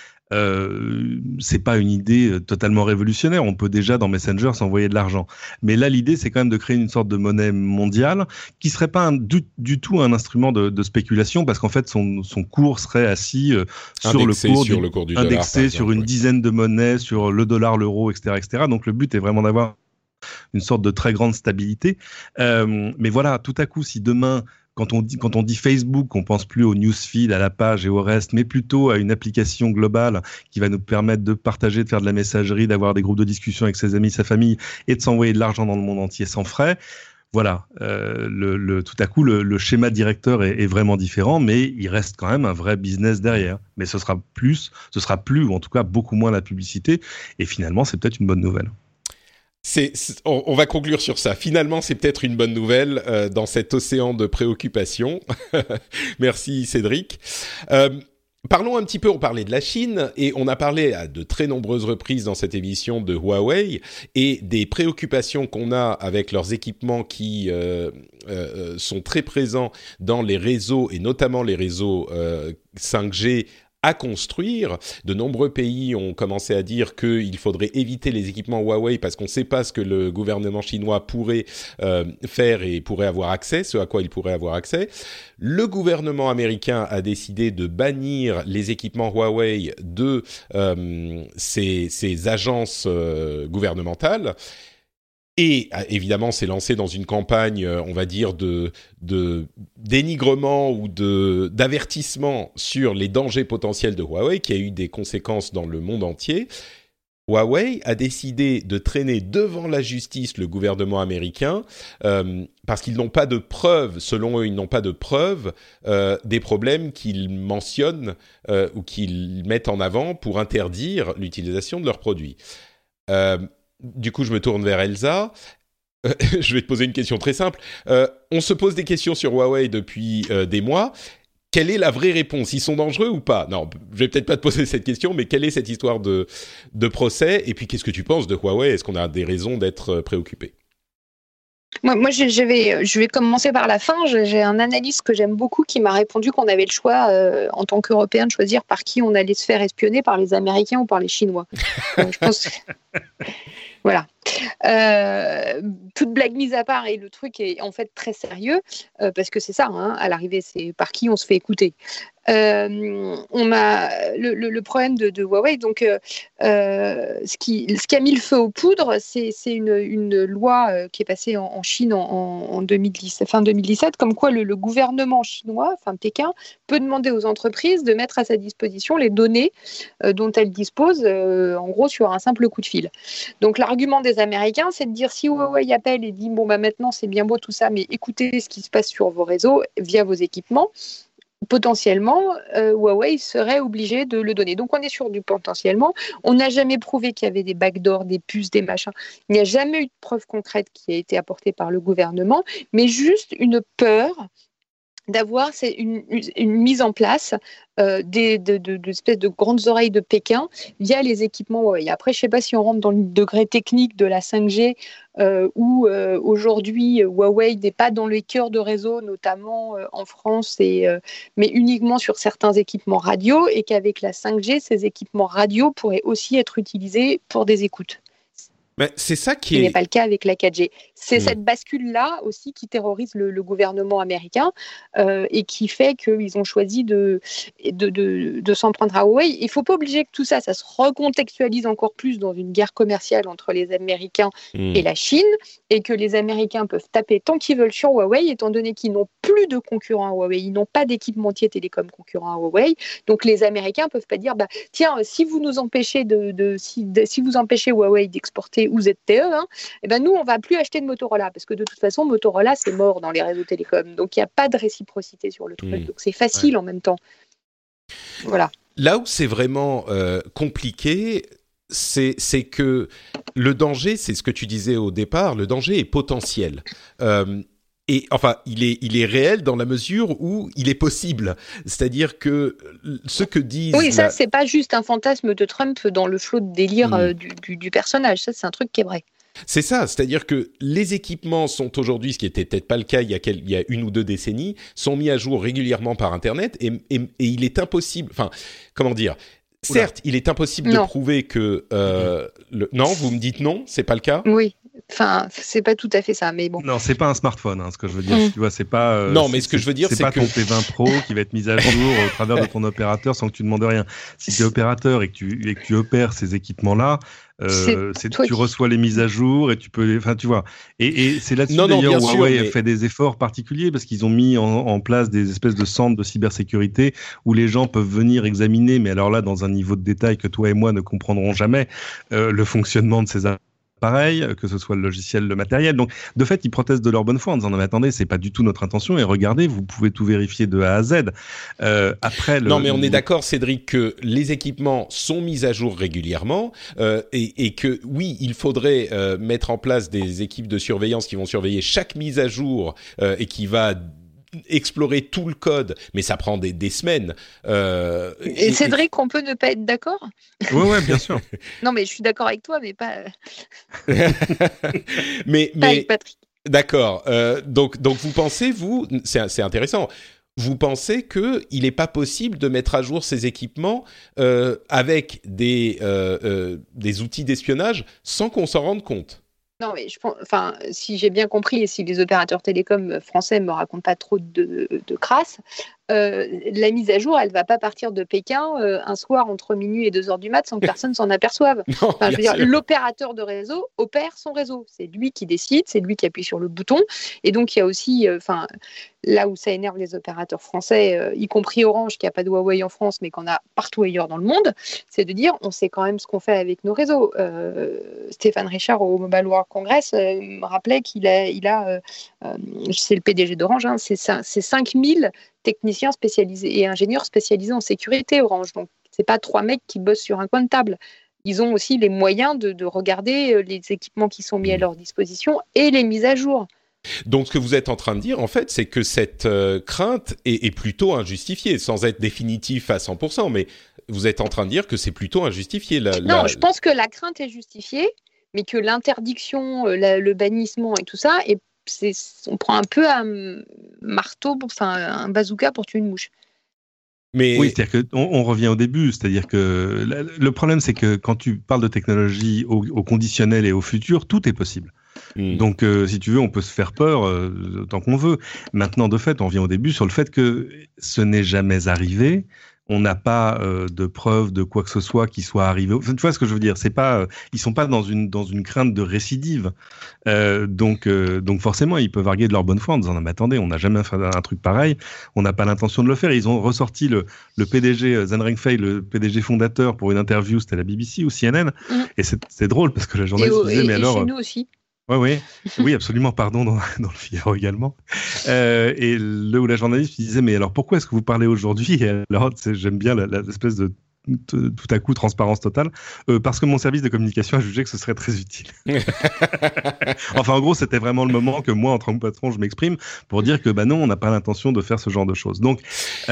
une idée totalement révolutionnaire. On peut déjà dans Messenger s'envoyer de l'argent. Mais là, l'idée, c'est quand même de créer une sorte de monnaie mondiale qui serait pas du tout un instrument de spéculation parce qu'en fait, son cours serait assis sur le cours du dollar, indexé sur une dizaine de monnaies, sur le dollar, l'euro, etc., etc. Donc, le but est vraiment d'avoir une sorte de très grande stabilité. Mais voilà, tout à coup, si demain, quand on dit Facebook, on pense plus au newsfeed, à la page et au reste, mais plutôt à une application globale qui va nous permettre de partager, de faire de la messagerie, d'avoir des groupes de discussion avec ses amis, sa famille et de s'envoyer de l'argent dans le monde entier sans frais. Voilà, tout à coup, le schéma directeur est vraiment différent, mais il reste quand même un vrai business derrière. Mais ce sera plus, ou en tout cas beaucoup moins la publicité. Et finalement, c'est peut-être une bonne nouvelle. On va conclure sur ça. Finalement, c'est peut-être une bonne nouvelle dans cet océan de préoccupations. Merci Cédric. Parlons un petit peu, on parlait de la Chine et on a parlé à de très nombreuses reprises dans cette émission de Huawei et des préoccupations qu'on a avec leurs équipements qui sont très présents dans les réseaux et notamment les réseaux 5G à construire. De nombreux pays ont commencé à dire qu'il faudrait éviter les équipements Huawei parce qu'on ne sait pas ce que le gouvernement chinois pourrait faire et pourrait avoir accès, ce à quoi il pourrait avoir accès. Le gouvernement américain a décidé de bannir les équipements Huawei de ces agences gouvernementales. Et évidemment, c'est lancé dans une campagne, on va dire, de dénigrement ou d'avertissement sur les dangers potentiels de Huawei, qui a eu des conséquences dans le monde entier. Huawei a décidé de traîner devant la justice le gouvernement américain parce qu'ils n'ont pas de preuves, selon eux, ils n'ont pas de preuves des problèmes qu'ils mentionnent ou qu'ils mettent en avant pour interdire l'utilisation de leurs produits. Du coup, je me tourne vers Elsa. Je vais te poser une question très simple. On se pose des questions sur Huawei depuis des mois. Quelle est la vraie réponse ? Ils sont dangereux ou pas ? Non, je vais peut-être pas te poser cette question, mais quelle est cette histoire de procès ? Et puis, qu'est-ce que tu penses de Huawei ? Est-ce qu'on a des raisons d'être préoccupé ? Moi, je vais commencer par la fin. J'ai un analyste que j'aime beaucoup qui m'a répondu qu'on avait le choix, en tant qu'Européen, de choisir par qui on allait se faire espionner, par les Américains ou par les Chinois. Je pense... Voilà. Toute blague mise à part, et le truc est en fait très sérieux, parce que c'est ça, hein, à l'arrivée, c'est par qui on se fait écouter. Le problème de Huawei, donc ce qui a mis le feu aux poudres, c'est une loi qui est passée en Chine en 2010, fin 2017, comme quoi le gouvernement chinois, enfin Pékin, peut demander aux entreprises de mettre à sa disposition les données dont elles disposent, en gros sur un simple coup de fil. Donc l'argument des Américains, c'est de dire si Huawei appelle et dit bon bah maintenant c'est bien beau tout ça, mais écoutez ce qui se passe sur vos réseaux via vos équipements. Potentiellement, Huawei serait obligé de le donner. Donc, on est sur du potentiellement. On n'a jamais prouvé qu'il y avait des backdoors, des puces, des machins. Il n'y a jamais eu de preuve concrète qui a été apportée par le gouvernement, mais juste une peur d'avoir une mise en place d'espèces de grandes oreilles de Pékin via les équipements Huawei. Après, je ne sais pas si on rentre dans le degré technique de la 5G où aujourd'hui Huawei n'est pas dans les cœurs de réseau, notamment en France, mais uniquement sur certains équipements radio, et qu'avec la 5G, ces équipements radio pourraient aussi être utilisés pour des écoutes. Mais c'est ça qui n'est pas le cas avec la 4G. C'est cette bascule-là aussi qui terrorise le gouvernement américain et qui fait qu'ils ont choisi de s'en prendre à Huawei. Il ne faut pas obliger que tout ça se recontextualise encore plus dans une guerre commerciale entre les Américains et la Chine, et que les Américains peuvent taper tant qu'ils veulent sur Huawei, étant donné qu'ils n'ont plus de concurrents à Huawei, ils n'ont pas d'équipementier télécom concurrent à Huawei. Donc les Américains ne peuvent pas dire tiens, si vous nous empêchez si vous empêchez Huawei d'exporter ou ZTE, nous on ne va plus acheter de Motorola, parce que de toute façon Motorola c'est mort dans les réseaux télécoms, donc il n'y a pas de réciprocité sur le truc, donc c'est facile en même temps. Voilà. Là où c'est vraiment compliqué, c'est que le danger, c'est ce que tu disais au départ, le danger est potentiel. Et enfin, il est réel dans la mesure où il est possible. C'est-à-dire que ce que disent... Oui, ça, c'est pas juste un fantasme de Trump dans le flot de délire du personnage. Ça, c'est un truc qui est vrai. C'est ça, c'est-à-dire que les équipements sont aujourd'hui, ce qui n'était peut-être pas le cas il y a 1 ou 2 décennies, sont mis à jour régulièrement par Internet et il est impossible... Enfin, comment dire ? Certes, il est impossible de prouver que... Non, vous me dites non, c'est pas le cas ? Oui. Enfin, c'est pas tout à fait ça, mais bon. Non, c'est pas un smartphone, ce que je veux dire. Tu vois, c'est pas. Non, mais ce que je veux dire, c'est pas que ton P20 Pro qui va être mis à jour au travers de ton opérateur sans que tu demandes rien. Si tu es opérateur et que tu opères ces équipements-là, tu reçois les mises à jour et tu peux, enfin, tu vois. Et c'est là-dessus d'ailleurs où Huawei a fait des efforts particuliers parce qu'ils ont mis en place des espèces de centres de cybersécurité où les gens peuvent venir examiner, mais alors là, dans un niveau de détail que toi et moi ne comprendrons jamais, le fonctionnement de ces pareil, que ce soit le logiciel, le matériel. Donc, de fait, ils protestent de leur bonne foi en disant non, mais attendez, c'est pas du tout notre intention. Et regardez, vous pouvez tout vérifier de A à Z. Non, mais on est d'accord, Cédric, que les équipements sont mis à jour régulièrement et que oui, il faudrait mettre en place des équipes de surveillance qui vont surveiller chaque mise à jour et qui va explorer tout le code, mais ça prend des semaines. Et Cédric, on peut ne pas être d'accord ? Ouais, bien sûr. Non, mais je suis d'accord avec toi, mais pas. mais pas avec Patrick. D'accord. Donc vous pensez, c'est intéressant. Vous pensez qu'il n'est pas possible de mettre à jour ces équipements avec des outils d'espionnage sans qu'on s'en rende compte ? Non, mais si j'ai bien compris et si les opérateurs télécoms français ne me racontent pas trop de crasse, la mise à jour, elle ne va pas partir de Pékin un soir entre minuit et 2h du mat sans que personne s'en aperçoive. Je veux dire, l'opérateur de réseau opère son réseau. C'est lui qui décide, c'est lui qui appuie sur le bouton. Et donc, il y a aussi, là où ça énerve les opérateurs français, y compris Orange, qui n'a pas de Huawei en France, mais qu'on a partout ailleurs dans le monde, c'est de dire, on sait quand même ce qu'on fait avec nos réseaux. Stéphane Richard, au Mobile World Congress, me rappelait qu'il a c'est le PDG d'Orange, c'est 5000 techniciens spécialisés et ingénieurs spécialisés en sécurité Orange. Donc, ce n'est pas 3 mecs qui bossent sur un coin de table. Ils ont aussi les moyens de regarder les équipements qui sont mis à leur disposition et les mises à jour. Donc, ce que vous êtes en train de dire, en fait, c'est que cette crainte est plutôt injustifiée, sans être définitif à 100%, mais vous êtes en train de dire que c'est plutôt injustifié. Non, je pense que la crainte est justifiée, mais que l'interdiction, le bannissement et tout ça, on prend un peu un marteau, un bazooka pour tuer une mouche. Mais... Oui, c'est-à-dire qu'on revient au début, c'est-à-dire que le problème, c'est que quand tu parles de technologie au conditionnel et au futur, tout est possible. Donc, si tu veux, on peut se faire peur tant qu'on veut. Maintenant, de fait, on revient au début sur le fait que ce n'est jamais arrivé. On n'a pas de preuve de quoi que ce soit qui soit arrivé. Enfin, tu vois ce que je veux dire ? C'est pas, ils sont pas dans une crainte de récidive. Donc forcément, ils peuvent arguer de leur bonne foi en disant non mais attendez, on n'a jamais fait un truc pareil, on n'a pas l'intention de le faire. Ils ont ressorti le PDG Zhen Rengfei, le PDG fondateur, pour une interview, c'était la BBC ou CNN, et c'est drôle parce que la journaliste disait mais alors. Chez nous aussi. Oui, absolument, pardon, dans le Figaro également. Et où la journaliste disait, mais alors pourquoi est-ce que vous parlez aujourd'hui ? Et alors, j'aime bien l'espèce de tout à coup transparence totale, parce que mon service de communication a jugé que ce serait très utile. Enfin, en gros, c'était vraiment le moment que moi, en tant que patron, je m'exprime pour dire que non, on n'a pas l'intention de faire ce genre de choses. Donc,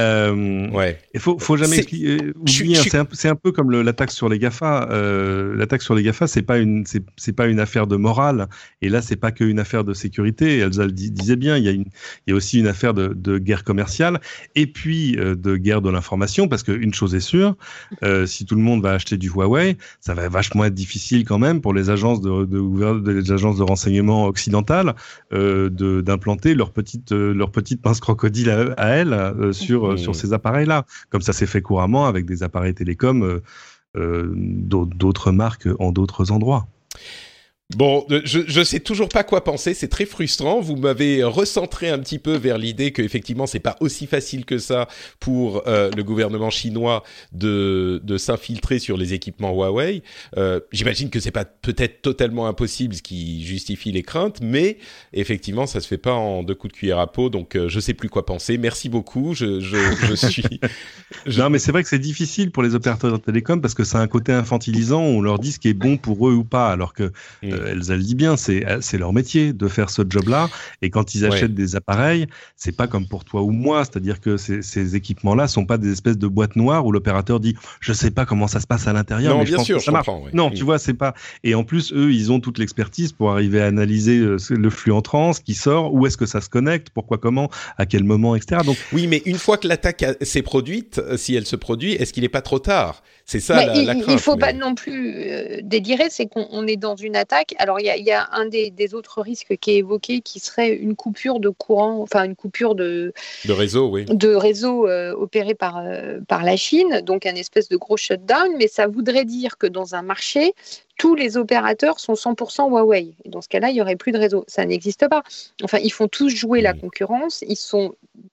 il faut jamais oublier. C'est un peu comme l'attaque sur les GAFA. L'attaque sur les GAFA, c'est pas une affaire de morale. Et là, c'est pas qu'une affaire de sécurité. Elsa le disait bien. Il y a aussi une affaire de guerre commerciale et puis de guerre de l'information, parce qu'une chose est sûre. si tout le monde va acheter du Huawei, ça va vachement être difficile quand même pour les agences les agences de renseignement occidentales d'implanter leur petite pince crocodile à elles sur ces appareils-là, comme ça s'est fait couramment avec des appareils télécoms d'autres marques en d'autres endroits. Bon, je sais toujours pas quoi penser, c'est très frustrant. Vous m'avez recentré un petit peu vers l'idée que effectivement c'est pas aussi facile que ça pour le gouvernement chinois de s'infiltrer sur les équipements Huawei. J'imagine que c'est pas peut-être totalement impossible, ce qui justifie les craintes, mais effectivement ça se fait pas en 2 coups de cuillère à peau, donc je sais plus quoi penser. Merci beaucoup. Je suis. Non, mais c'est vrai que c'est difficile pour les opérateurs de télécom parce que ça a un côté infantilisant. On leur dit ce qui est bon pour eux ou pas, alors que elle dit bien, c'est leur métier de faire ce job-là. Et quand ils achètent des appareils, c'est pas comme pour toi ou moi. C'est-à-dire que ces équipements-là sont pas des espèces de boîtes noires où l'opérateur dit je sais pas comment ça se passe à l'intérieur. Non, mais bien je pense sûr, que ça marche. Non, tu vois, c'est pas. Et en plus, eux, ils ont toute l'expertise pour arriver à analyser le flux entrant, ce qui sort, où est-ce que ça se connecte, pourquoi, comment, à quel moment, etc. Donc oui, mais une fois que l'attaque s'est produite, si elle se produit, est-ce qu'il n'est pas trop tard ? C'est ça la crainte. Il ne faut pas non plus délirer, c'est qu'on est dans une attaque. Alors, il y a un des autres risques qui est évoqué, qui serait une coupure de courant, enfin une coupure de réseau, oui. De réseau opéré par la Chine, donc un espèce de gros shutdown, mais ça voudrait dire que dans un marché, tous les opérateurs sont 100% Huawei. Et dans ce cas-là, il n'y aurait plus de réseau. Ça n'existe pas. Enfin, ils font tous jouer la concurrence. Ils sont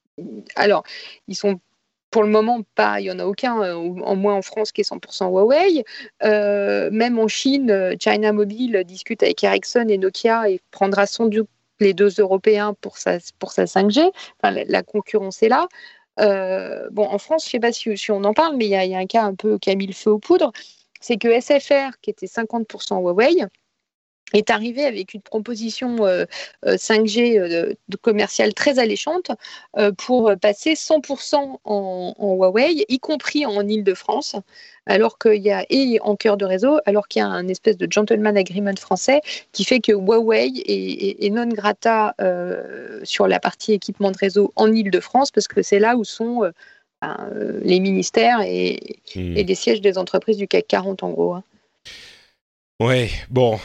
pour le moment pas, il n'y en a aucun, en moins en France, qui est 100% Huawei. Même en Chine, China Mobile discute avec Ericsson et Nokia et prendra sans doute les 2 Européens pour sa 5G. Enfin, la concurrence est là. En France, je ne sais pas si on en parle, mais il y a un cas un peu qui a mis le feu aux poudres. C'est que SFR, qui était 50% Huawei, est arrivé avec une proposition 5G commerciale très alléchante pour passer 100% en Huawei, y compris en Île-de-France, alors qu'il y a, et en cœur de réseau, alors qu'il y a un espèce de gentleman agreement français qui fait que Huawei est non grata sur la partie équipement de réseau en Île-de-France, parce que c'est là où sont les ministères et les sièges des entreprises du CAC 40 en gros. Ouais, bon,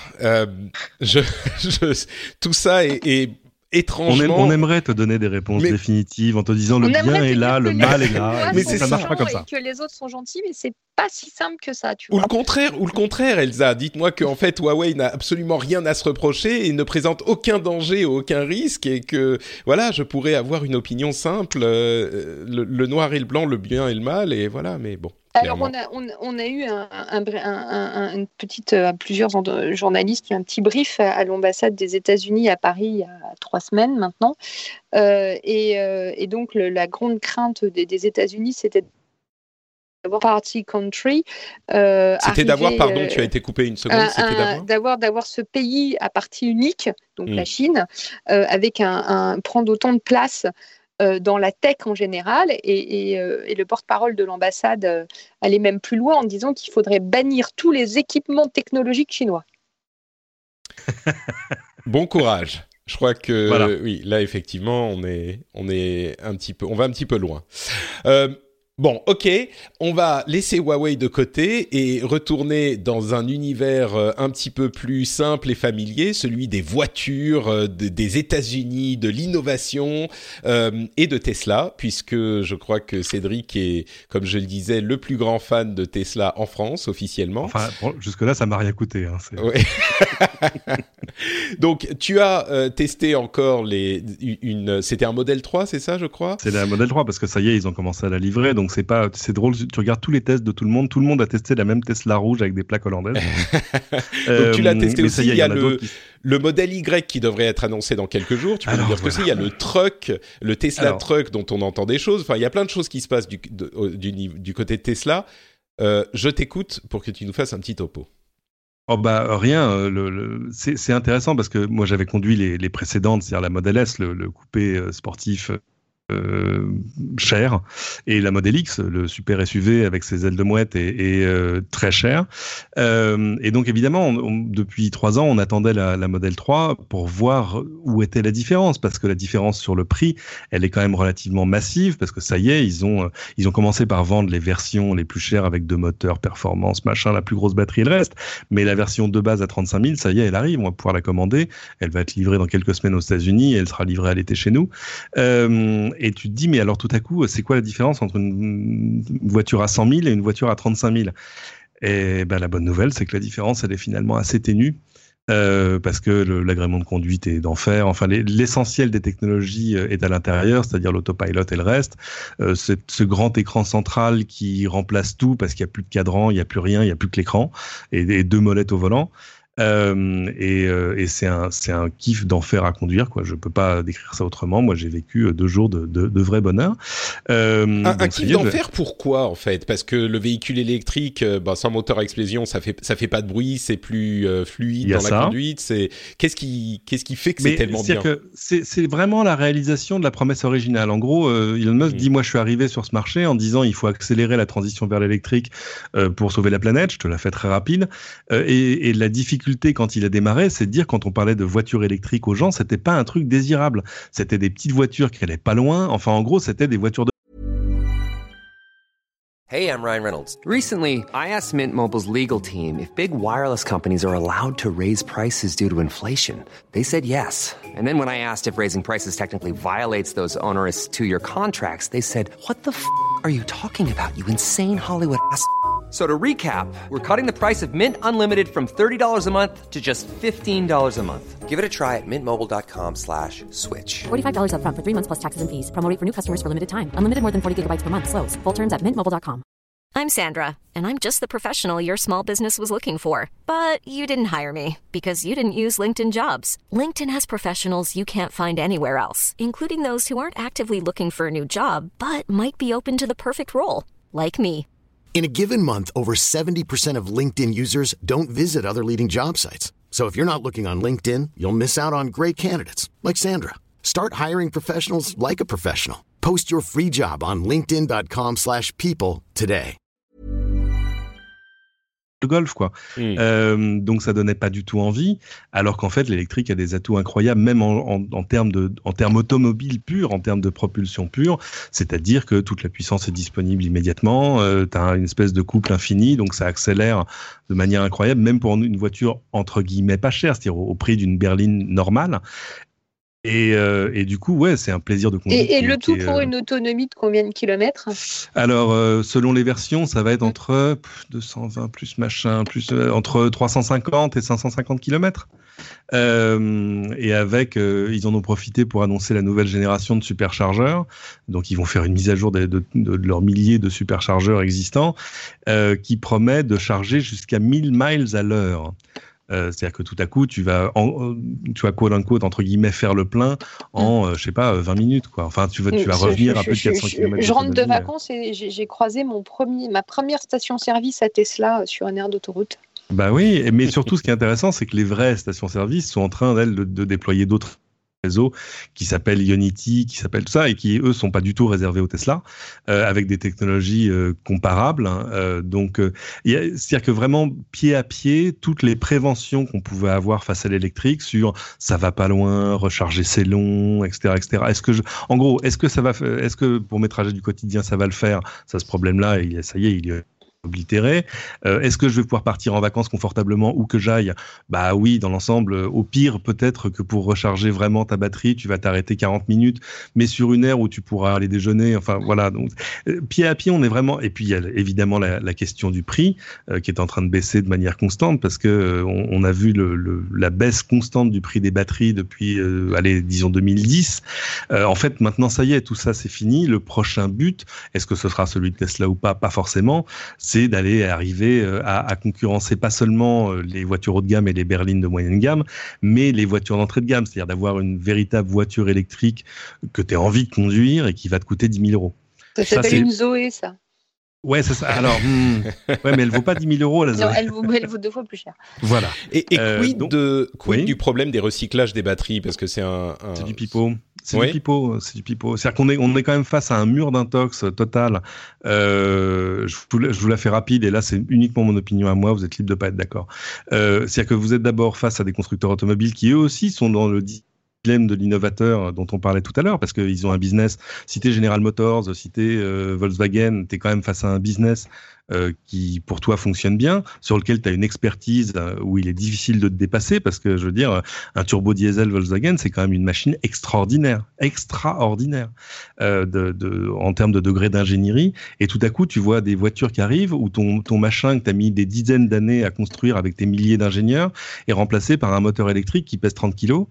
tout ça est étrangement. On aimerait te donner des réponses définitives en te disant le bien est là, le mal est là. Mais ça marche pas comme ça. Et que les autres sont gentils, mais c'est pas si simple que ça, tu vois. Ou le contraire, Elsa. Dites-moi qu'en fait, Huawei n'a absolument rien à se reprocher et ne présente aucun danger ou aucun risque, et que, voilà, je pourrais avoir une opinion simple, le noir et le blanc, le bien et le mal, et voilà, mais bon. Alors, on a eu une petite, plusieurs journalistes, un petit brief à l'ambassade des États-Unis à Paris il y a 3 semaines maintenant. Et donc, la grande crainte des États-Unis, c'était d'avoir party country. C'était d'avoir, pardon, tu as été coupé une seconde, c'était d'avoir ce pays à partie unique, donc la Chine, avec prendre autant de place dans la tech en général, et le porte-parole de l'ambassade allait même plus loin en disant qu'il faudrait bannir tous les équipements technologiques chinois. Bon courage. Je crois que voilà. Oui, là effectivement, on va un petit peu loin. Bon, ok, on va laisser Huawei de côté et retourner dans un univers un petit peu plus simple et familier, celui des voitures, des États-Unis, de l'innovation et de Tesla, puisque je crois que Cédric est, comme je le disais, le plus grand fan de Tesla en France, officiellement. Enfin, bon, jusque-là, ça m'a rien coûté. Hein, ouais. Donc, tu as testé encore c'était un Model 3, c'est ça, je crois ? C'est un Model 3, parce que ça y est, ils ont commencé à la livrer, donc c'est drôle, tu regardes tous les tests de tout le monde a testé la même Tesla rouge avec des plaques hollandaises. Donc tu l'as testé aussi, il y a le modèle Y qui devrait être annoncé dans quelques jours, tu peux nous dire ce que c'est, il y a le truck, le Tesla Truck dont on entend des choses, enfin il y a plein de choses qui se passent du côté de Tesla. Je t'écoute pour que tu nous fasses un petit topo. Oh bah rien, c'est intéressant parce que moi j'avais conduit les précédentes, c'est-à-dire la Model S, le coupé sportif cher, et la Model X, le super SUV avec ses ailes de mouette, est très cher. Et donc évidemment, depuis 3 ans, on attendait la Model 3 pour voir où était la différence, parce que la différence sur le prix, elle est quand même relativement massive, parce que ça y est, ils ont commencé par vendre les versions les plus chères avec 2 moteurs, performance, machin, la plus grosse batterie et le reste. Mais la version de base à 35 000, ça y est, elle arrive, on va pouvoir la commander. Elle va être livrée dans quelques semaines aux États-Unis et elle sera livrée à l'été chez nous. Et tu te dis, mais alors tout à coup, c'est quoi la différence entre une voiture à 100 000 et une voiture à 35 000 ? Et ben, la bonne nouvelle, c'est que la différence, elle est finalement assez ténue. Parce que l'agrément de conduite est d'enfer. Enfin, l'essentiel des technologies est à l'intérieur, c'est-à-dire l'autopilot et le reste. Ce grand écran central qui remplace tout parce qu'il n'y a plus de cadran, il n'y a plus rien, il n'y a plus que l'écran et 2 molettes au volant. Et c'est un kiff d'enfer à conduire, quoi. Je peux pas décrire ça autrement. Moi, j'ai vécu 2 jours de vrai bonheur. Un kiff d'enfer, pourquoi en fait ? Parce que le véhicule électrique, sans moteur à explosion, ça fait pas de bruit, c'est plus fluide dans la conduite. Qu'est-ce qui fait que c'est tellement bien ? C'est vraiment la réalisation de la promesse originale. En gros, Elon Musk dit, moi, je suis arrivé sur ce marché en disant, il faut accélérer la transition vers l'électrique pour sauver la planète. Je te la fais très rapide. Et la difficulté quand il a démarré, c'est de dire, quand on parlait de voitures électriques aux gens, c'était pas un truc désirable. C'était des petites voitures qui allaient pas loin. Enfin, en gros, c'était des voitures de... Hey, I'm Ryan Reynolds. Recently, I asked Mint Mobile's legal team if big wireless companies are allowed to raise prices due to inflation. They said yes. And then when I asked if raising prices technically violates those onerous 2-year contracts, they said, what the f*** are you talking about, you insane Hollywood ass f- So to recap, we're cutting the price of Mint Unlimited from $30 a month to just $15 a month. Give it a try at mintmobile.com/switch. $45 up front for 3 months plus taxes and fees. Promo rate for new customers for limited time. Unlimited more than 40 gigabytes per month. Slows full terms at mintmobile.com. I'm Sandra, and I'm just the professional your small business was looking for. But you didn't hire me because you didn't use LinkedIn Jobs. LinkedIn has professionals you can't find anywhere else, including those who aren't actively looking for a new job, but might be open to the perfect role, like me. In a given month, over 70% of LinkedIn users don't visit other leading job sites. So if you're not looking on LinkedIn, you'll miss out on great candidates like Sandra. Start hiring professionals like a professional. Post your free job on linkedin.com/people today. Le Golf, quoi. Donc ça donnait pas du tout envie, alors qu'en fait l'électrique a des atouts incroyables, même en termes automobiles purs, en termes de propulsion pure, c'est-à-dire que toute la puissance est disponible immédiatement, t'as une espèce de couple infini, donc ça accélère de manière incroyable, même pour une voiture entre guillemets pas chère, c'est-à-dire au prix d'une berline normale. Et du coup, ouais, c'est un plaisir de conduire. Et le tout pour une autonomie de combien de kilomètres ? Alors, selon les versions, ça va être entre 220 plus machin, plus entre 350 et 550 kilomètres. Et avec, ils en ont profité pour annoncer la nouvelle génération de superchargeurs. Donc, ils vont faire une mise à jour de leurs milliers de superchargeurs existants, qui promet de charger jusqu'à 1000 miles à l'heure. C'est-à-dire que tout à coup, tu vas quote unquote entre guillemets faire le plein en 20 minutes, quoi. Enfin, tu vas revenir à peu de 400 km. Je rentre de vacances et j'ai croisé ma première station-service à Tesla sur une aire d'autoroute. Bah oui, mais surtout, ce qui est intéressant, c'est que les vraies stations-service sont en train, elles, de déployer d'autres réseaux qui s'appellent Ionity, qui s'appellent tout ça, et qui, eux, sont pas du tout réservés au Tesla, avec des technologies comparables. Donc, c'est-à-dire que vraiment, pied à pied, toutes les préventions qu'on pouvait avoir face à l'électrique sur ça va pas loin, recharger c'est long, etc., etc. Est-ce que pour mes trajets du quotidien, ça va le faire ? Ça, ce problème-là, ça y est, il est oblitéré. Est-ce que je vais pouvoir partir en vacances confortablement où que j'aille ? Bah oui, dans l'ensemble, au pire, peut-être que pour recharger vraiment ta batterie, tu vas t'arrêter 40 minutes, mais sur une aire où tu pourras aller déjeuner, enfin voilà. Donc, pied à pied, on est vraiment... Et puis, il y a évidemment la question du prix, qui est en train de baisser de manière constante, parce que on a vu la baisse constante du prix des batteries depuis, disons 2010. En fait, maintenant, ça y est, tout ça, c'est fini. Le prochain but, est-ce que ce sera celui de Tesla ou pas ? Pas forcément. C'est d'aller arriver à concurrencer pas seulement les voitures haut de gamme et les berlines de moyenne gamme, mais les voitures d'entrée de gamme, c'est-à-dire d'avoir une véritable voiture électrique que tu as envie de conduire et qui va te coûter 10 000 euros. Ça s'appelle une Zoé, ça. Ouais, c'est ça. Alors, ouais, mais elle vaut pas 10 000 euros, la Zoé. Non, elle vaut 2 fois plus cher. Voilà. Et quid du problème des recyclages des batteries ? Parce que c'est c'est du pipeau. C'est du pipeau. C'est-à-dire qu'on est quand même face à un mur d'intox total. Je vous la fais rapide, et là, c'est uniquement mon opinion à moi, vous êtes libre de pas être d'accord. C'est-à-dire que vous êtes d'abord face à des constructeurs automobiles qui, eux aussi, sont dans le dilemme de l'innovateur dont on parlait tout à l'heure, parce qu'ils ont un business. Si t'es General Motors, si t'es Volkswagen, t'es quand même face à un business qui, pour toi, fonctionne bien, sur lequel tu as une expertise où il est difficile de te dépasser, parce que, je veux dire, un turbo diesel Volkswagen, c'est quand même une machine extraordinaire, en termes de degré d'ingénierie. Et tout à coup, tu vois des voitures qui arrivent où ton machin que tu as mis des dizaines d'années à construire avec tes milliers d'ingénieurs est remplacé par un moteur électrique qui pèse 30 kilos.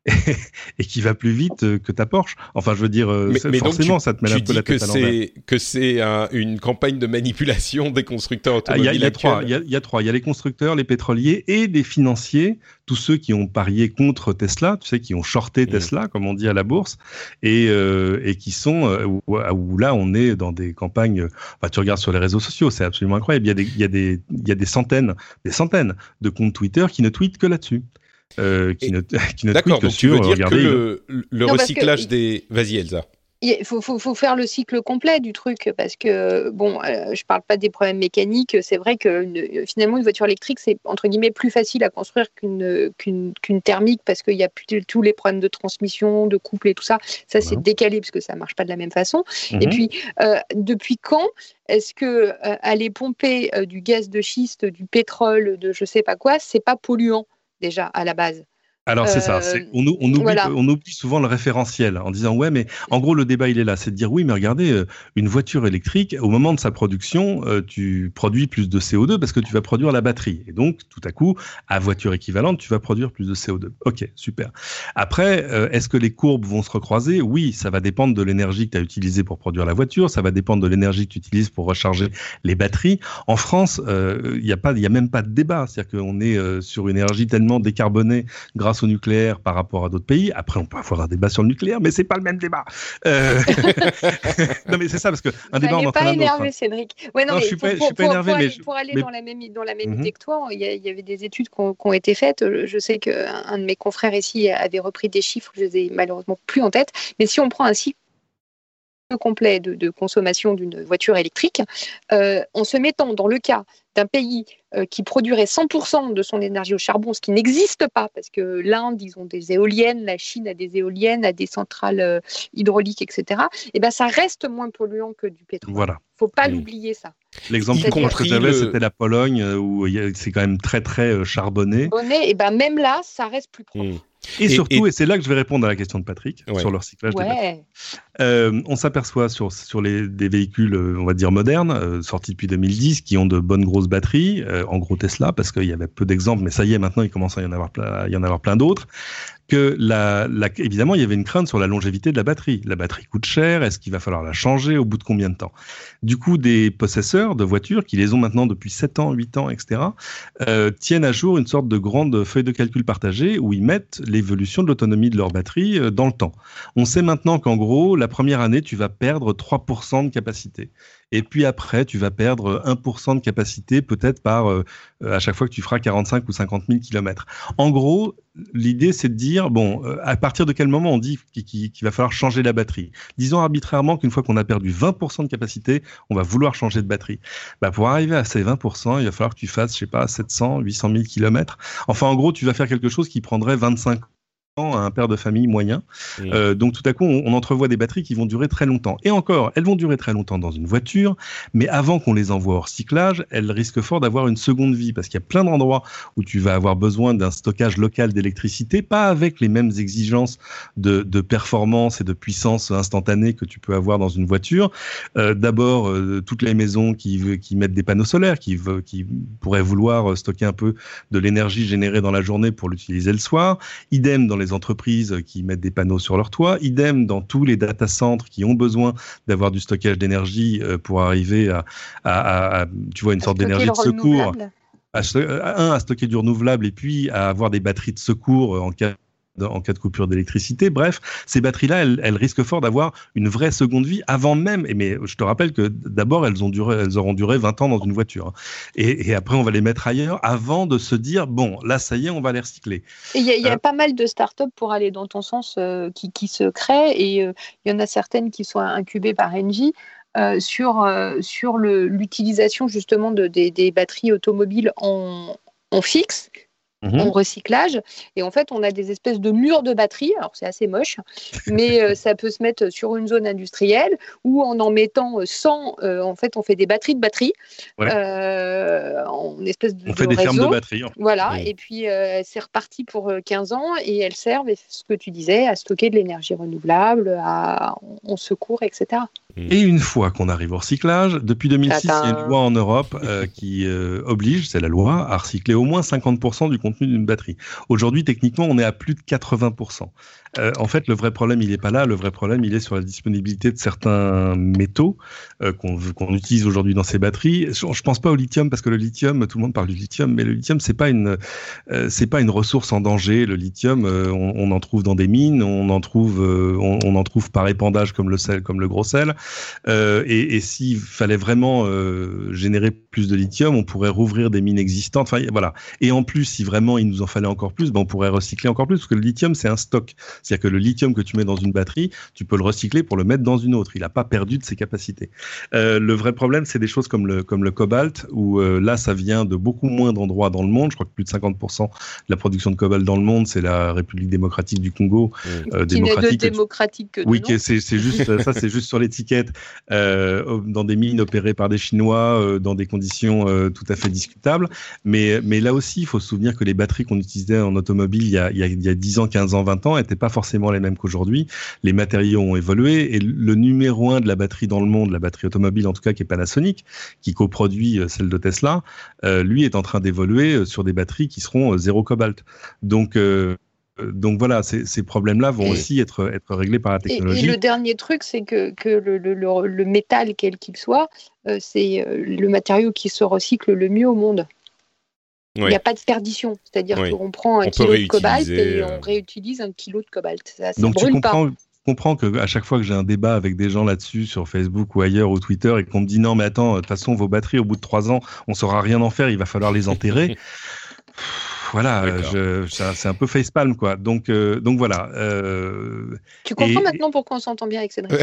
Et qui va plus vite que ta Porsche. Enfin, je veux dire, mais forcément, ça te met un peu la tête à l'envers. Que c'est une campagne de manipulation des constructeurs automobiles. Il y a trois. Il y a les constructeurs, les pétroliers et les financiers, tous ceux qui ont parié contre Tesla, tu sais, qui ont shorté Tesla, comme on dit à la bourse, et qui sont où là, on est dans des campagnes. Enfin, tu regardes sur les réseaux sociaux, c'est absolument incroyable. Il y a des centaines de comptes Twitter qui ne tweetent que là-dessus. Qui ne D'accord, donc tu veux dire que le recyclage des... Vas-y, Elsa. Il faut faire le cycle complet du truc, parce que, je parle pas des problèmes mécaniques, c'est vrai que finalement, une voiture électrique, c'est entre guillemets plus facile à construire qu'une thermique, parce qu'il y a plus tous les problèmes de transmission, de couple et tout ça. Ça, c'est décalé, parce que ça marche pas de la même façon. Et puis, depuis quand est-ce que aller pomper du gaz de schiste, du pétrole, de je sais pas quoi, c'est pas polluant déjà à la base? Alors c'est ça, on oublie souvent le référentiel en disant ouais, mais en gros le débat il est là, c'est de dire oui, mais regardez, une voiture électrique, au moment de sa production, tu produis plus de CO2 parce que tu vas produire la batterie, et donc tout à coup à voiture équivalente tu vas produire plus de CO2. Ok, super. Après, est-ce que les courbes vont se recroiser? Oui, ça va dépendre de l'énergie que tu as utilisée pour produire la voiture, ça va dépendre de l'énergie que tu utilises pour recharger les batteries. En France, il y a même pas de débat, c'est-à-dire qu'on est sur une énergie tellement décarbonée grâce au nucléaire par rapport à d'autres pays. Après, on peut avoir un débat sur le nucléaire, mais c'est pas le même débat. Non, mais c'est ça, parce que un débat on entraîne un autre. Pas énervé, Cédric. Ouais, non, mais je suis pas énervé, pour aller dans la même idée que toi, il y avait des études qui ont été faites. Je sais qu'un de mes confrères ici avait repris des chiffres, je les ai malheureusement plus en tête. Mais si on prend un cycle complet de consommation d'une voiture électrique, en se mettant dans le cas d'un pays qui produirait 100% de son énergie au charbon, ce qui n'existe pas, parce que l'Inde, ils ont des éoliennes, la Chine a des éoliennes, a des centrales hydrauliques, etc., et ben ça reste moins polluant que du pétrole. Voilà. Faut pas l'oublier, ça. L'exemple que j'avais, c'était la Pologne, où c'est quand même très, très charbonné. Et ben même là, ça reste plus propre. Et surtout, et c'est là que je vais répondre à la question de Patrick, sur le recyclage des batteries. On s'aperçoit sur des véhicules, on va dire modernes, sortis depuis 2010, qui ont de bonnes grosses batteries, en gros Tesla, parce qu'il y avait peu d'exemples, mais ça y est, maintenant il commence à y en avoir plein d'autres, que évidemment, il y avait une crainte sur la longévité de la batterie. La batterie coûte cher, est-ce qu'il va falloir la changer au bout de combien de temps? Du coup, des possesseurs de voitures, qui les ont maintenant depuis 7 ans, 8 ans, etc., tiennent à jour une sorte de grande feuille de calcul partagée où ils mettent l'évolution de l'autonomie de leur batterie dans le temps. On sait maintenant qu'en gros, la première année, tu vas perdre 3% de capacité. Et puis après, tu vas perdre 1% de capacité, peut-être à chaque fois que tu feras 45 ou 50 000 kilomètres. En gros, l'idée, c'est de dire, à partir de quel moment on dit qu'il va falloir changer la batterie? Disons arbitrairement qu'une fois qu'on a perdu 20% de capacité, on va vouloir changer de batterie. Pour arriver à ces 20%, il va falloir que tu fasses, 700, 800 000 kilomètres. Enfin, en gros, tu vas faire quelque chose qui prendrait 25 ans à un père de famille moyen. Donc tout à coup, on entrevoit des batteries qui vont durer très longtemps. Et encore, elles vont durer très longtemps dans une voiture, mais avant qu'on les envoie au recyclage, elles risquent fort d'avoir une seconde vie, parce qu'il y a plein d'endroits où tu vas avoir besoin d'un stockage local d'électricité, pas avec les mêmes exigences de performance et de puissance instantanée que tu peux avoir dans une voiture. D'abord, toutes les maisons qui mettent des panneaux solaires, qui pourraient vouloir stocker un peu de l'énergie générée dans la journée pour l'utiliser le soir. Idem dans les entreprises qui mettent des panneaux sur leur toit, idem dans tous les data centres qui ont besoin d'avoir du stockage d'énergie pour arriver à tu vois, une sorte d'énergie de secours. À stocker du renouvelable, et puis à avoir des batteries de secours en cas en cas de coupure d'électricité. Bref, ces batteries-là, elles risquent fort d'avoir une vraie seconde vie avant même. Mais je te rappelle que d'abord, elles auront duré 20 ans dans une voiture. Et après, on va les mettre ailleurs avant de se dire, bon, là, ça y est, on va les recycler. Il y a pas mal de startups pour aller dans ton sens qui se créent. Et il y en a certaines qui sont incubées par Engie sur l'utilisation justement des batteries automobiles en fixe. En recyclage, et en fait on a des espèces de murs de batteries, alors c'est assez moche, mais ça peut se mettre sur une zone industrielle ou en mettant 100, en fait on fait des batteries de batteries, en espèce de on fait des réseau. fermes de batteries. Voilà, et puis c'est reparti pour 15 ans et elles servent, ce que tu disais, à stocker de l'énergie renouvelable, en secours, etc. Et une fois qu'on arrive au recyclage, depuis 2006, il y a une loi en Europe qui oblige, c'est la loi, à recycler au moins 50% du contenu d'une batterie. Aujourd'hui, techniquement, on est à plus de 80%. En fait, le vrai problème, il n'est pas là. Le vrai problème, il est sur la disponibilité de certains métaux qu'on utilise aujourd'hui dans ces batteries. Je pense pas au lithium, parce que le lithium, tout le monde parle du lithium, mais le lithium, c'est pas une ressource en danger. Le lithium, on en trouve dans des mines, on en trouve par épandage comme le sel, comme le gros sel. Et s'il fallait vraiment générer plus de lithium, on pourrait rouvrir des mines existantes. Enfin, voilà. Et en plus, si vraiment il nous en fallait encore plus, on pourrait recycler encore plus, parce que le lithium, c'est un stock. C'est-à-dire que le lithium que tu mets dans une batterie, tu peux le recycler pour le mettre dans une autre. Il n'a pas perdu de ses capacités. Le vrai problème, c'est des choses comme le cobalt, où là, ça vient de beaucoup moins d'endroits dans le monde. Je crois que plus de 50% de la production de cobalt dans le monde, c'est la République démocratique du Congo. Qui n'est de démocratique que de oui, nom. c'est juste ça, c'est juste sur l'étiquette. Dans des mines opérées par des Chinois, dans des conditions tout à fait discutables. Mais là aussi, il faut se souvenir que les batteries qu'on utilisait en automobile il y a 10 ans, 15 ans, 20 ans, n'étaient pas forcément les mêmes qu'aujourd'hui. Les matériaux ont évolué et le numéro 1 de la batterie dans le monde, la batterie automobile en tout cas, qui est Panasonic, qui coproduit celle de Tesla, lui est en train d'évoluer sur des batteries qui seront zéro cobalt. Donc voilà, ces problèmes-là vont aussi être réglés par la technologie. Et le dernier truc, c'est que le métal, quel qu'il soit, c'est le matériau qui se recycle le mieux au monde. Il n'y a pas de perdition, c'est-à-dire qu'on prend un kilo de cobalt et on réutilise un kilo de cobalt. Ça donc brûle pas. Je comprends qu'à chaque fois que j'ai un débat avec des gens là-dessus, sur Facebook ou ailleurs, ou Twitter, et qu'on me dit non mais attends, de toute façon vos batteries au bout de 3 ans, on ne saura rien en faire, il va falloir les enterrer. Voilà, c'est un peu facepalm, quoi. Donc voilà. Tu comprends maintenant pourquoi on s'entend bien avec Cédric.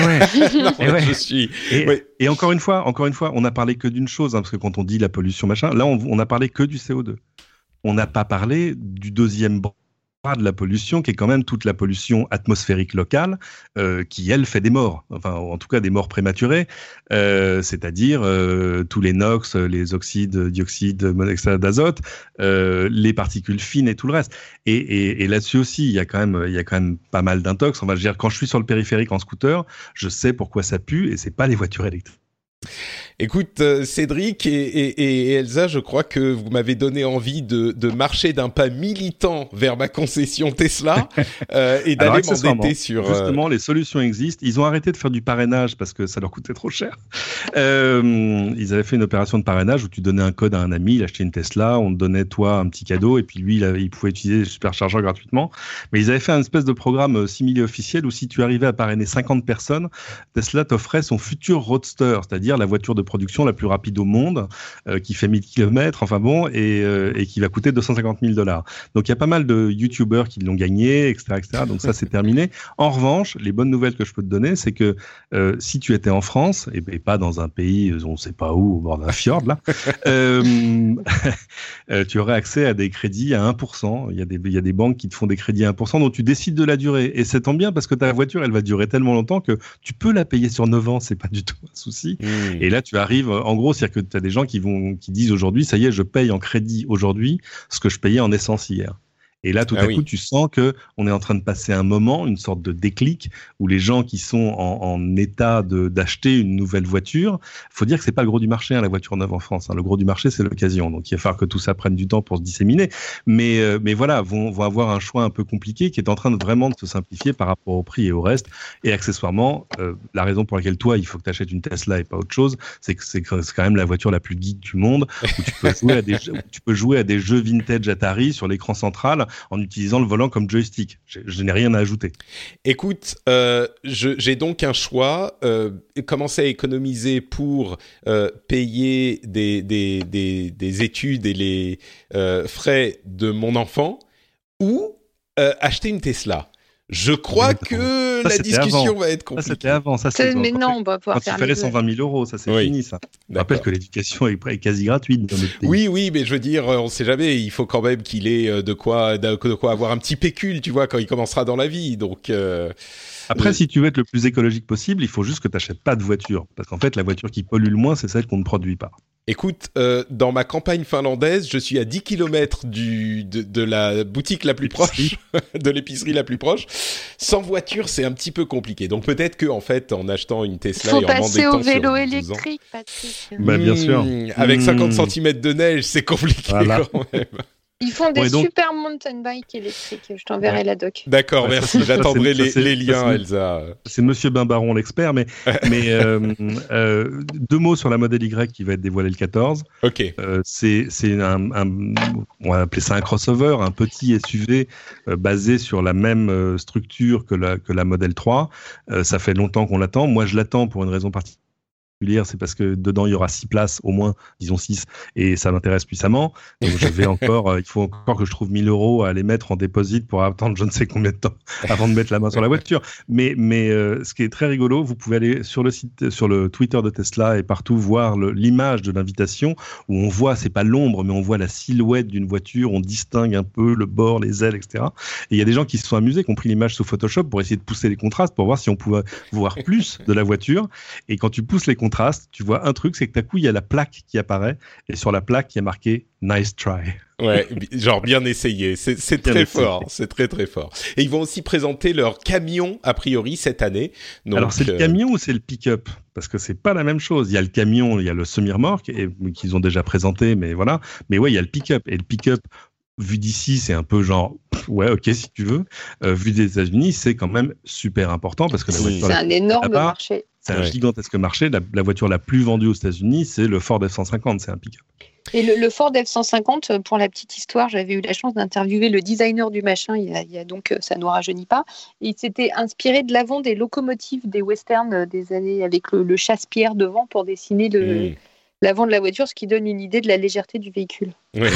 Et encore une fois, on n'a parlé que d'une chose, parce que quand on dit la pollution, machin, là, on a parlé que du CO2. On n'a pas parlé du deuxième bras de la pollution, qui est quand même toute la pollution atmosphérique locale, qui, elle, fait des morts. Enfin, en tout cas, des morts prématurées, c'est-à-dire tous les NOx, les oxydes, dioxyde, monoxyde d'azote, les particules fines et tout le reste. Et là-dessus aussi, il y a quand même pas mal d'intox. On va dire, quand je suis sur le périphérique en scooter, je sais pourquoi ça pue, et c'est pas les voitures électriques. Écoute, Cédric et Elsa, je crois que vous m'avez donné envie de marcher d'un pas militant vers ma concession Tesla et d'aller m'endetter sur... Justement, les solutions existent. Ils ont arrêté de faire du parrainage parce que ça leur coûtait trop cher. Ils avaient fait une opération de parrainage où tu donnais un code à un ami, il achetait une Tesla, on te donnait toi un petit cadeau et puis lui, il pouvait utiliser les superchargeurs gratuitement. Mais ils avaient fait un espèce de programme similé officiel où si tu arrivais à parrainer 50 personnes, Tesla t'offrait son futur Roadster, c'est-à-dire la voiture de production la plus rapide au monde, qui fait 1000 km, enfin bon, et qui va coûter $250 000. Donc il y a pas mal de YouTubers qui l'ont gagné, etc., etc. Donc ça, c'est terminé. En revanche, les bonnes nouvelles que je peux te donner, c'est que si tu étais en France, et pas dans un pays, on ne sait pas où, au bord d'un fjord, là, tu aurais accès à des crédits à 1%. Il y a des banques qui te font des crédits à 1%, dont tu décides de la durée. Et ça tombe bien parce que ta voiture, elle va durer tellement longtemps que tu peux la payer sur 9 ans, c'est pas du tout un souci. Et là, tu arrives, en gros, c'est-à-dire que tu as des gens qui disent aujourd'hui, ça y est, je paye en crédit aujourd'hui ce que je payais en essence hier. Et là, tout à coup, tu sens que on est en train de passer un moment, une sorte de déclic, où les gens qui sont en état d'acheter une nouvelle voiture, faut dire que c'est pas le gros du marché, la voiture neuve en France. Le gros du marché, c'est l'occasion. Donc, il va falloir que tout ça prenne du temps pour se disséminer. Mais voilà, vont avoir un choix un peu compliqué qui est en train de vraiment de se simplifier par rapport au prix et au reste. Et accessoirement, la raison pour laquelle toi, il faut que tu achètes une Tesla et pas autre chose, c'est que c'est quand même la voiture la plus geek du monde, où tu peux jouer à des jeux vintage Atari sur l'écran central, en utilisant le volant comme joystick. Je n'ai rien à ajouter. Écoute, j'ai donc un choix. Commencer à économiser pour payer des études et les frais de mon enfant ou acheter une Tesla. Je crois que la discussion va être compliquée. Ça, c'était avant. Mais non, on va pouvoir faire les deux. Quand il fallait 120 000 €, ça c'est fini, ça. Je rappelle que l'éducation est quasi gratuite dans notre pays. Oui, mais je veux dire, on ne sait jamais. Il faut quand même qu'il ait de quoi avoir un petit pécule, tu vois, quand il commencera dans la vie. Donc... Après, si tu veux être le plus écologique possible, il faut juste que tu n'achètes pas de voiture. Parce qu'en fait, la voiture qui pollue le moins, c'est celle qu'on ne produit pas. Écoute, dans ma campagne finlandaise, je suis à 10 km de la boutique la plus proche, de l'épicerie la plus proche. Sans voiture, c'est un petit peu compliqué. Donc peut-être que en fait, en achetant une Tesla et en m'endettant sur 12 ans... Faut passer au vélo électrique, Patrick. Bah, bien sûr. Avec 50 cm de neige, c'est compliqué quand même. Ils font des super mountain bikes électriques. Je t'enverrai la doc. D'accord, merci. J'attendrai les liens, Elsa. C'est Monsieur Bimbaron l'expert, mais 2 mots sur la Model Y qui va être dévoilée le 14. Ok. C'est on va appeler ça un crossover, un petit SUV basé sur la même structure que la Model 3. Ça fait longtemps qu'on l'attend. Moi, je l'attends pour une raison particulière. C'est parce que dedans il y aura 6 places au moins, disons 6, et ça m'intéresse puissamment. Donc je vais encore, il faut encore que je trouve 1 000 € à les mettre en déposit pour attendre je ne sais combien de temps avant de mettre la main sur la voiture. Mais ce qui est très rigolo, vous pouvez aller sur le site, sur le Twitter de Tesla et partout voir l'image de l'invitation où on voit, c'est pas l'ombre, mais on voit la silhouette d'une voiture, on distingue un peu le bord, les ailes, etc. Et il y a des gens qui se sont amusés, qui ont pris l'image sous Photoshop pour essayer de pousser les contrastes, pour voir si on pouvait voir plus de la voiture. Et quand tu pousses les contraste, tu vois un truc, c'est que d'un coup il y a la plaque qui apparaît et sur la plaque il y a marqué Nice try. Ouais, genre bien essayé. C'est très fort. C'est très très fort. Et ils vont aussi présenter leur camion a priori cette année. Donc, alors c'est le camion ou c'est le pick-up? Parce que c'est pas la même chose. Il y a le camion, il y a le semi-remorque qu'ils ont déjà présenté, mais voilà. Mais ouais, il y a le pick-up et le pick-up. Vu d'ici, c'est un peu genre, ouais, ok, si tu veux. Vu des États-Unis, c'est quand même super important parce que la voiture. C'est un énorme marché. C'est un gigantesque marché. La voiture la plus vendue aux États-Unis, c'est le Ford F-150, c'est un pick-up. Et le Ford F-150, pour la petite histoire, j'avais eu la chance d'interviewer le designer du machin, il y a donc, ça ne nous rajeunit pas. Et il s'était inspiré de l'avant des locomotives des westerns des années, avec le chasse-pierre devant pour dessiner l'avant de la voiture, ce qui donne une idée de la légèreté du véhicule. Oui.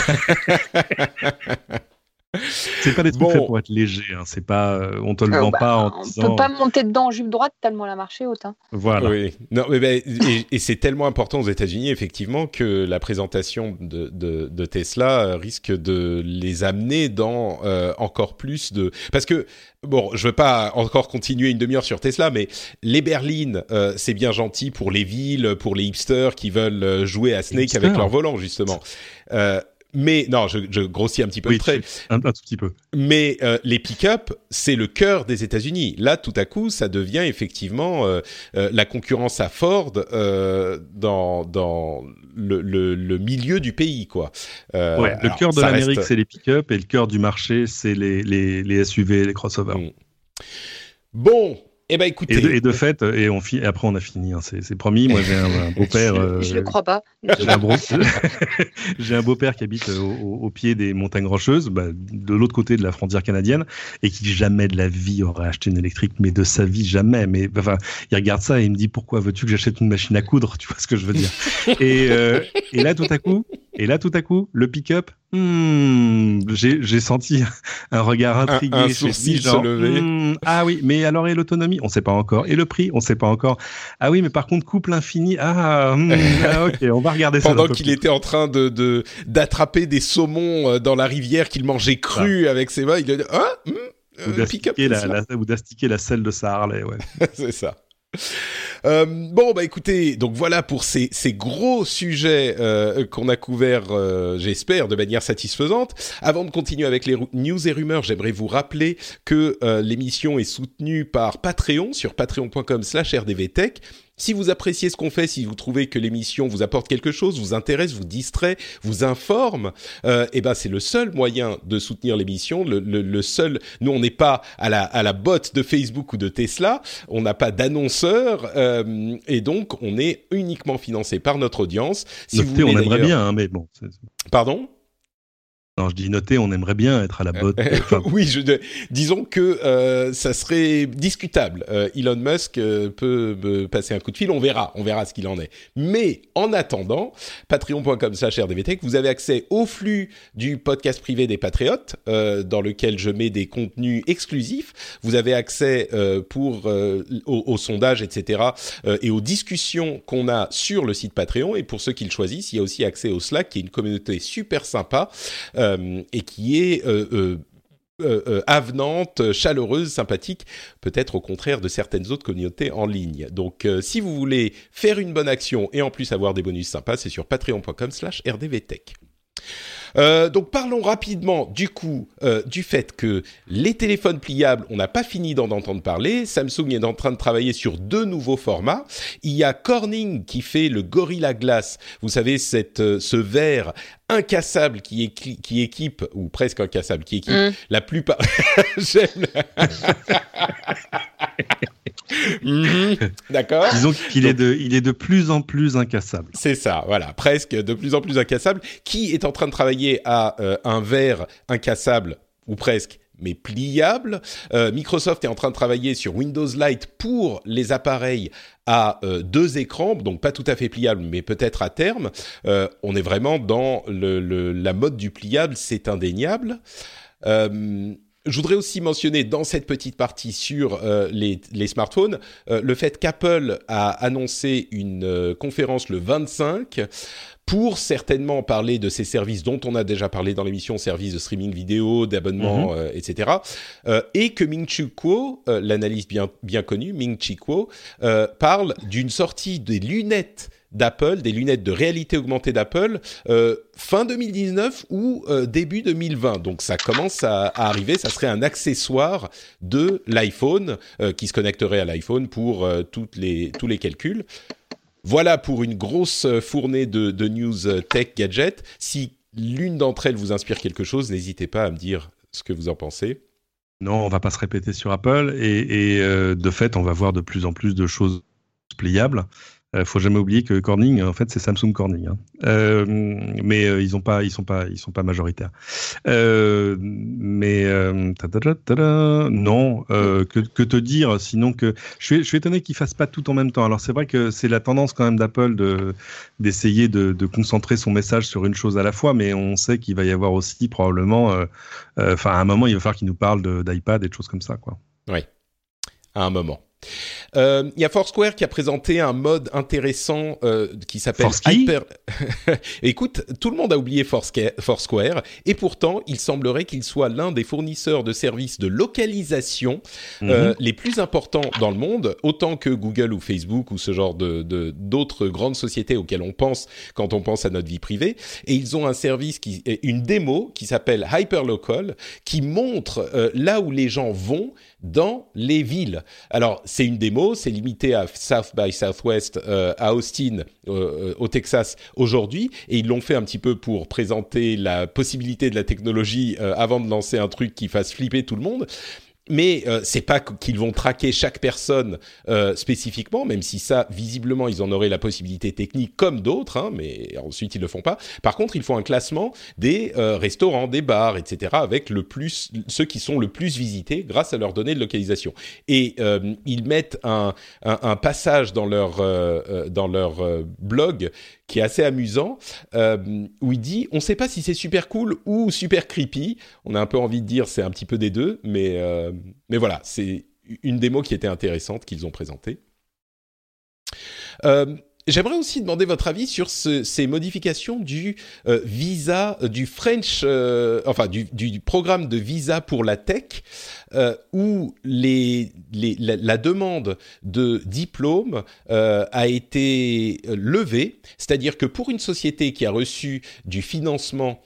C'est pas des trucs faits pour être léger, hein. C'est pas, on te le vend pas en disant. On peut pas monter dedans en jupe droite tellement elle a marché haute. Hein. Voilà. Oui. Non, mais et c'est tellement important aux États-Unis effectivement que la présentation de Tesla risque de les amener dans encore plus de. Parce que bon, je veux pas encore continuer une demi-heure sur Tesla, mais les berlines, c'est bien gentil pour les villes, pour les hipsters qui veulent jouer à Snake avec leur volant justement. Mais non, je grossis un petit peu le trait. Un tout petit peu. Mais les pick-up, c'est le cœur des États-Unis. Là, tout à coup, ça devient effectivement la concurrence à Ford dans le milieu du pays, quoi. Le cœur de l'Amérique, c'est les pick-up, et le cœur du marché, c'est les SUV, les crossovers. Bon. Eh ben, écoutez. Et de fait, après on a fini, hein, c'est promis. Moi j'ai un beau-père. Je le crois pas. J'ai un beau-père qui habite au pied des montagnes rocheuses, de l'autre côté de la frontière canadienne, et qui jamais de la vie aurait acheté une électrique, mais de sa vie jamais. Mais enfin, il regarde ça et il me dit pourquoi veux-tu que j'achète une machine à coudre? Tu vois ce que je veux dire? Et là tout à coup, le pick-up. J'ai senti un regard intrigué, un sourcil se lever. Ah oui, mais alors et l'autonomie, on sait pas encore, et le prix, on sait pas encore. Ah oui, mais par contre couple infini. Ok, on va regarder ça. Pendant qu'il était en train d'attraper des saumons dans la rivière qu'il mangeait cru avec ses mains, il a dit ou d'astiquer la selle de sa Harley, ouais. C'est ça. Écoutez, donc voilà pour ces gros sujets qu'on a couverts, j'espère, de manière satisfaisante. Avant de continuer avec les news et rumeurs, j'aimerais vous rappeler que l'émission est soutenue par Patreon sur patreon.com/rdvtech. Si vous appréciez ce qu'on fait, si vous trouvez que l'émission vous apporte quelque chose, vous intéresse, vous distrait, vous informe, c'est le seul moyen de soutenir l'émission. Le seul, nous on n'est pas à la botte de Facebook ou de Tesla, on n'a pas d'annonceur, et donc on est uniquement financé par notre audience. Si vous voulez, on aimerait bien, hein, mais bon. Pardon ? Non, je dis noter, on aimerait bien être à la botte. Oui, disons que ça serait discutable. Elon Musk peut me passer un coup de fil, on verra ce qu'il en est. Mais en attendant, patreon.com/rdvtech, vous avez accès au flux du podcast privé des Patriotes, dans lequel je mets des contenus exclusifs. Vous avez accès aux sondages, etc., et aux discussions qu'on a sur le site Patreon. Et pour ceux qui le choisissent, il y a aussi accès au Slack, qui est une communauté super sympa. Et qui est avenante, chaleureuse, sympathique, peut-être au contraire de certaines autres communautés en ligne. Donc, si vous voulez faire une bonne action et en plus avoir des bonus sympas, c'est sur patreon.com/rdvtech. Donc parlons rapidement du fait que les téléphones pliables, on n'a pas fini d'en entendre parler. Samsung est en train de travailler sur 2 nouveaux formats. Il y a Corning qui fait le Gorilla Glass. Vous savez, ce verre incassable qui équipe, ou presque incassable, qui équipe la plupart... J'aime... D'accord. Disons qu'il est de plus en plus incassable. C'est ça, voilà, presque de plus en plus incassable. Qui est en train de travailler à un verre incassable, ou presque, mais pliable. Microsoft est en train de travailler sur Windows Lite pour les appareils à 2 écrans, donc pas tout à fait pliable, mais peut-être à terme. On est vraiment dans la mode du pliable, c'est indéniable. Je voudrais aussi mentionner dans cette petite partie sur les smartphones le fait qu'Apple a annoncé une conférence le 25 pour certainement parler de ces services dont on a déjà parlé dans l'émission, services de streaming vidéo, d'abonnement, etc. Et que Ming-Chi Kuo, l'analyste bien connu, Ming-Chi Kuo, parle d'une sortie des lunettes d'Apple, des lunettes de réalité augmentée d'Apple, fin 2019 ou début 2020. Donc ça commence à arriver, ça serait un accessoire de l'iPhone qui se connecterait à l'iPhone pour tous les calculs. Voilà pour une grosse fournée de news tech gadgets. Si l'une d'entre elles vous inspire quelque chose, n'hésitez pas à me dire ce que vous en pensez. Non, on va pas se répéter sur Apple et de fait, on va voir de plus en plus de choses pliables. Faut jamais oublier que Corning, en fait, c'est Samsung Corning, hein. Mais ils sont pas majoritaires. Non, que te dire, sinon que je suis étonné qu'ils fassent pas tout en même temps. Alors c'est vrai que c'est la tendance quand même d'Apple d'essayer de concentrer son message sur une chose à la fois, mais on sait qu'il va y avoir aussi probablement, à un moment, il va falloir qu'ils nous parlent d'iPad et de choses comme ça, quoi. Oui, à un moment. Il y a Foursquare qui a présenté un mode intéressant qui s'appelle Hyper. Écoute, tout le monde a oublié Foursquare et pourtant, il semblerait qu'il soit l'un des fournisseurs de services de localisation les plus importants dans le monde, autant que Google ou Facebook ou ce genre d'autres grandes sociétés auxquelles on pense quand on pense à notre vie privée. Et ils ont un service une démo qui s'appelle Hyperlocal qui montre là où les gens vont dans les villes. Alors, c'est une démo, c'est limité à South by Southwest à Austin, au Texas, aujourd'hui. Et ils l'ont fait un petit peu pour présenter la possibilité de la technologie avant de lancer un truc qui fasse flipper tout le monde. Mais c'est pas qu'ils vont traquer chaque personne spécifiquement, même si ça, visiblement, ils en auraient la possibilité technique comme d'autres, hein, mais ensuite ils le font pas. Par contre, ils font un classement des restaurants, des bars, etc., avec ceux qui sont le plus visités grâce à leurs données de localisation. Et ils mettent un passage dans leur blog qui est assez amusant, où il dit « On ne sait pas si c'est super cool ou super creepy ». On a un peu envie de dire c'est un petit peu des deux, mais voilà, c'est une démo qui était intéressante qu'ils ont présentée. J'aimerais aussi demander votre avis sur ces modifications du visa, du French, du programme de visa pour la tech, où la demande de diplôme a été levée. C'est-à-dire que pour une société qui a reçu du financement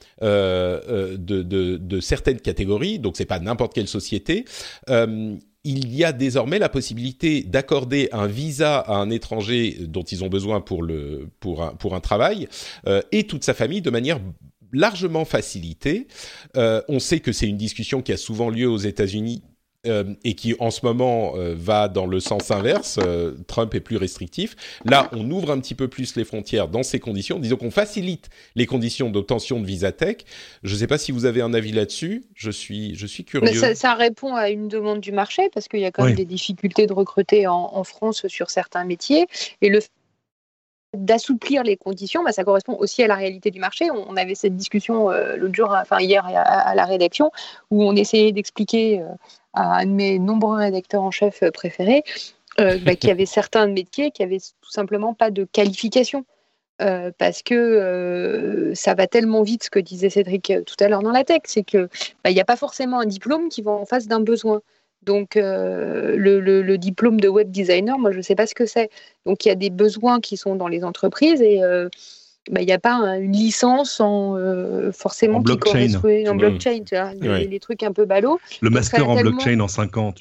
de certaines catégories, donc c'est pas n'importe quelle société, il y a désormais la possibilité d'accorder un visa à un étranger dont ils ont besoin pour un travail et toute sa famille de manière largement facilitée. On sait que c'est une discussion qui a souvent lieu aux États-Unis et qui en ce moment va dans le sens inverse. Trump est plus restrictif. Là, on ouvre un petit peu plus les frontières dans ces conditions. Disons qu'on facilite les conditions d'obtention de visa tech. Je ne sais pas si vous avez un avis là-dessus. Je suis curieux. Mais ça répond à une demande du marché parce qu'il y a quand même des difficultés de recruter en France sur certains métiers. Et le fait d'assouplir les conditions, ça correspond aussi à la réalité du marché. On avait cette discussion hier à la rédaction où on essayait d'expliquer à un de mes nombreux rédacteurs en chef préférés qu'il y avait certains métiers qui n'avaient tout simplement pas de qualification. Parce que ça va tellement vite, ce que disait Cédric tout à l'heure dans la tech, c'est qu'il n'y a pas forcément un diplôme qui va en face d'un besoin. Donc, le diplôme de web designer, moi, je ne sais pas ce que c'est. Donc, il y a des besoins qui sont dans les entreprises et il n'y a pas une licence forcément en qui blockchain. correspond en blockchain, tu vois, les trucs un peu ballots. Le master en blockchain en 5 ans.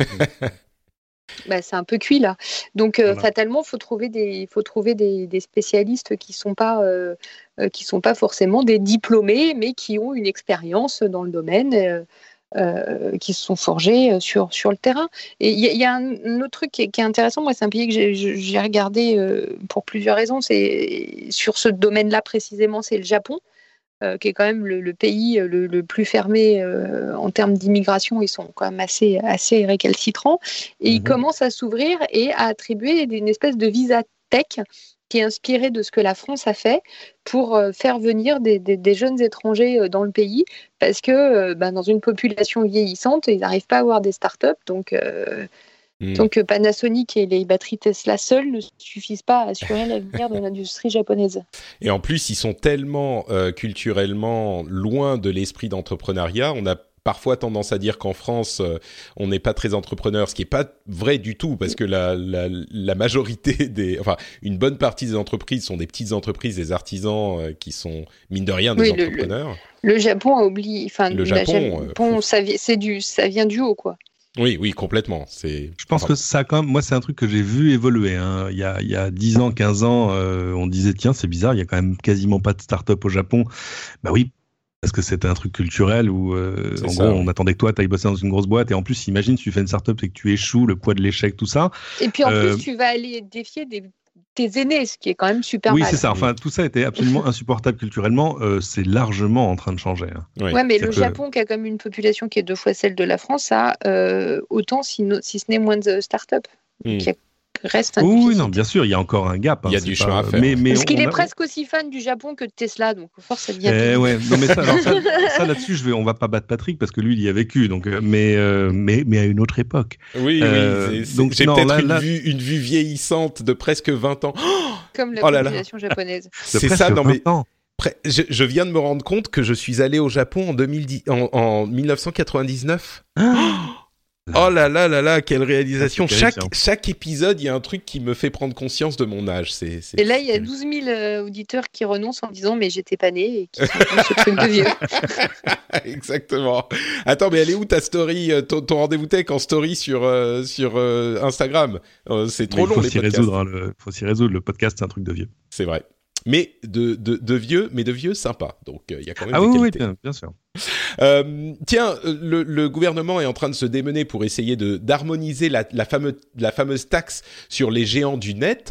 C'est un peu cuit là. Donc fatalement, faut trouver des spécialistes qui sont pas forcément des diplômés, mais qui ont une expérience dans le domaine, qui se sont forgés sur le terrain. Et il y a un autre truc qui est intéressant. Moi, c'est un pays que j'ai regardé pour plusieurs raisons. C'est sur ce domaine-là précisément, c'est le Japon. Qui est quand même le pays le plus fermé en termes d'immigration. Ils sont quand même assez récalcitrants. Et ils commencent à s'ouvrir et à attribuer une espèce de visa tech qui est inspiré de ce que la France a fait pour faire venir des jeunes étrangers dans le pays parce que dans une population vieillissante, ils n'arrivent pas à avoir des startups. Donc Panasonic et les batteries Tesla seules ne suffisent pas à assurer l'avenir de l'industrie japonaise. Et en plus, ils sont tellement culturellement loin de l'esprit d'entrepreneuriat. On a parfois tendance à dire qu'en France, on n'est pas très entrepreneur, ce qui n'est pas vrai du tout, parce que la majorité une bonne partie des entreprises sont des petites entreprises, des artisans qui sont, mine de rien, des entrepreneurs. Le Japon a oublié... ça vient du haut, quoi. Oui, complètement. Je pense que ça, quand même, moi, c'est un truc que j'ai vu évoluer. Hein. Il y a 10 ans, 15 ans, on disait, tiens, c'est bizarre, il y a quand même quasiment pas de start-up au Japon. Bah oui, parce que c'était un truc culturel où, en gros, on attendait que toi, tu ailles bosser dans une grosse boîte. Et en plus, imagine, si tu fais une start-up et que tu échoues, le poids de l'échec, tout ça. Et puis, en plus, tu vas aller défier tes aînés, ce qui est quand même super mal. Oui, c'est ça. Enfin, tout ça était absolument insupportable culturellement. C'est largement en train de changer. Hein. Ouais, mais le Japon, qui a quand même une population qui est 2 fois celle de la France, a autant, si ce n'est moins de start-up. Qui reste un oui, non, bien sûr, il y a encore un gap. Hein, il y a du chemin à faire. Parce qu'il est presque aussi fan du Japon que de Tesla, donc force ça devient. Ouais, non, mais ça là-dessus, on va pas battre Patrick parce que lui, il y a vécu, donc, mais à une autre époque. Oui, donc j'ai peut-être une vue vieillissante de presque 20 ans. Comme la population japonaise. C'est ça, non mais. Je viens de me rendre compte que je suis allé au Japon en 1999. Oh là là là là, quelle réalisation! Chaque épisode, il y a un truc qui me fait prendre conscience de mon âge. Et là, il y a 12 000 auditeurs qui renoncent en disant mais j'étais pas né et qui sont dans ce truc de vieux. Exactement. Attends, mais elle est où ta story, ton rendez-vous tech en story sur Instagram? C'est trop long les podcasts. Faut s'y résoudre. Le podcast, c'est un truc de vieux. C'est vrai. Mais de vieux sympas. Donc il y a quand même des qualités. Oui, bien sûr. Tiens, le gouvernement est en train de se démener pour essayer d'harmoniser la fameuse taxe sur les géants du net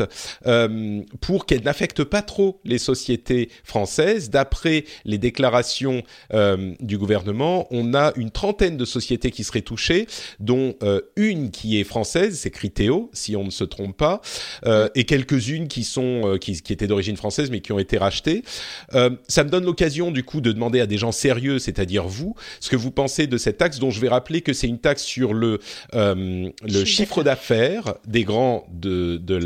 pour qu'elle n'affecte pas trop les sociétés françaises. D'après les déclarations du gouvernement, on a une trentaine de sociétés qui seraient touchées, dont une qui est française, c'est Criteo, si on ne se trompe pas, et quelques-unes qui étaient d'origine française mais qui ont été rachetées. Ça me donne l'occasion du coup de demander à des gens sérieux, c'est-à-dire vous, ce que vous pensez de cette taxe dont je vais rappeler que c'est une taxe sur le chiffre d'affaires des grands de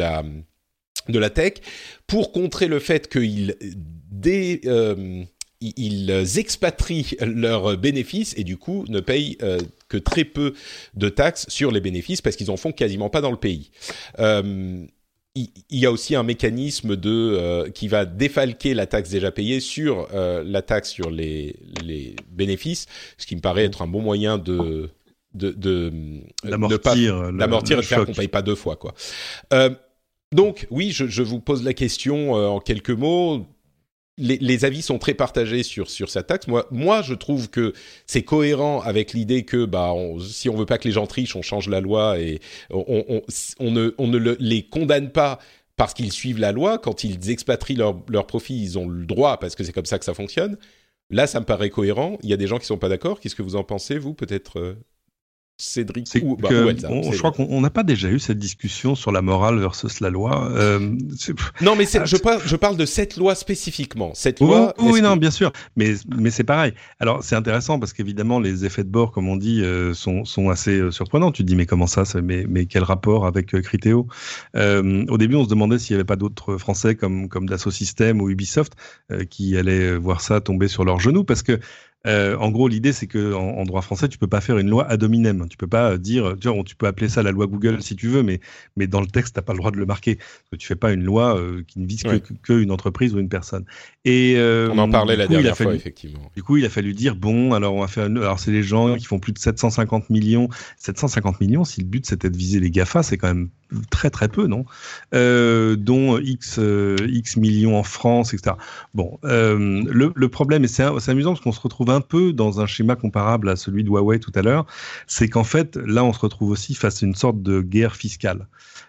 la tech pour contrer le fait qu'ils expatrient leurs bénéfices et du coup ne payent que très peu de taxes sur les bénéfices parce qu'ils en font quasiment pas dans le pays. Il y a aussi un mécanisme qui va défalquer la taxe déjà payée sur la taxe sur les bénéfices, ce qui me paraît être un bon moyen d'amortir et de faire qu'on paye pas 2 fois, quoi. Donc oui, je vous pose la question en quelques mots. les avis sont très partagés sur cette taxe. Moi, je trouve que c'est cohérent avec l'idée que si on veut pas que les gens trichent, on change la loi et on ne les condamne pas parce qu'ils suivent la loi. Quand ils expatrient leur profit, ils ont le droit parce que c'est comme ça que ça fonctionne. Là, ça me paraît cohérent. Il y a des gens qui sont pas d'accord. Qu'est-ce que vous en pensez, vous, peut-être Cédric ou Elsa, je crois qu'on n'a pas déjà eu cette discussion sur la morale versus la loi. Non, mais je parle de cette loi spécifiquement. Cette loi. Oui, non, bien sûr, mais c'est pareil. Alors c'est intéressant parce qu'évidemment les effets de bord, comme on dit, sont assez surprenants. Tu te dis mais comment ça, mais quel rapport avec Criteo Au début, on se demandait s'il n'y avait pas d'autres Français comme Dassault Systèmes ou Ubisoft qui allaient voir ça tomber sur leurs genoux parce que. En gros, l'idée, c'est que en droit français, tu peux pas faire une loi ad hominem. Tu peux pas dire, tu peux appeler ça la loi Google si tu veux, mais dans le texte, t'as pas le droit de le marquer. Parce que tu fais pas une loi qui ne vise que une entreprise ou une personne. Et on en parlait la dernière fois, effectivement. Du coup, il a fallu dire alors on va faire. Alors c'est les gens qui font plus de 750 millions. 750 millions, si le but c'était de viser les GAFA, c'est quand même très très peu, non dont X millions en France, etc. Bon, le problème, et c'est amusant parce qu'on se retrouve un peu dans un schéma comparable à celui de Huawei tout à l'heure, c'est qu'en fait, là, on se retrouve aussi face à une sorte de guerre fiscale.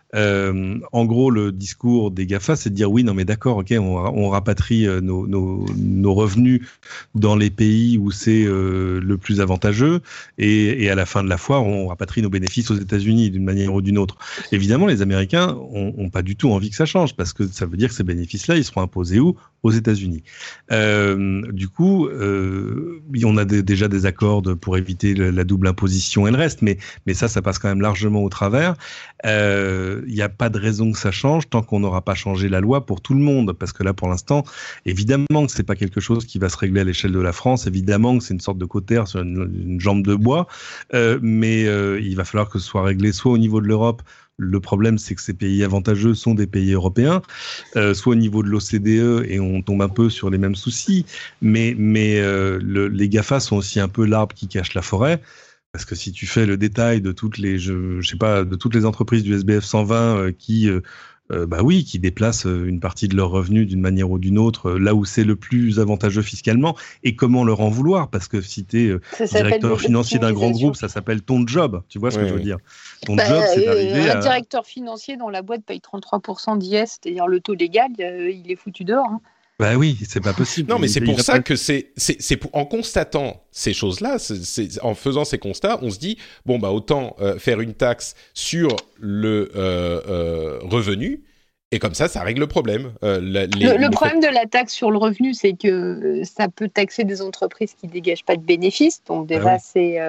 En gros, le discours des GAFA, c'est de dire oui, non mais d'accord, ok, on rapatrie nos revenus dans les pays où c'est le plus avantageux, et à la fin de la foire, on rapatrie nos bénéfices aux États-Unis d'une manière ou d'une autre. Évidemment, les Américains ont pas du tout envie que ça change, parce que ça veut dire que ces bénéfices-là, ils seront imposés où ? Aux États-Unis. Du coup, on a déjà des accords pour éviter la double imposition et le reste, mais ça passe quand même largement au travers. Il n'y a pas de raison que ça change tant qu'on n'aura pas changé la loi pour tout le monde, parce que là, pour l'instant, évidemment que c'est pas quelque chose qui va se régler à l'échelle de la France, évidemment que c'est une sorte de cautère sur une jambe de bois, mais il va falloir que ce soit réglé soit au niveau de l'Europe. Le problème, c'est que ces pays avantageux sont des pays européens, soit au niveau de l'OCDE, et on tombe un peu sur les mêmes soucis, mais les GAFA sont aussi un peu l'arbre qui cache la forêt. Parce que si tu fais le détail de toutes les, de toutes les entreprises du SBF 120 qui déplacent une partie de leurs revenus d'une manière ou d'une autre, là où c'est le plus avantageux fiscalement, et comment leur en vouloir, parce que si tu es directeur financier d'un grand groupe, ça s'appelle ton job, tu vois ce que je veux dire. Ton job, c'est d'arriver un directeur financier dont la boîte paye 33% d'IS, c'est-à-dire le taux légal, il est foutu dehors. Hein. Bah oui, c'est pas possible. Non, mais c'est pour ça que c'est en constatant ces choses-là, en faisant ces constats, on se dit autant faire une taxe sur le revenu, et comme ça règle le problème. Le problème de la taxe sur le revenu, c'est que ça peut taxer des entreprises qui dégagent pas de bénéfices, donc déjà c'est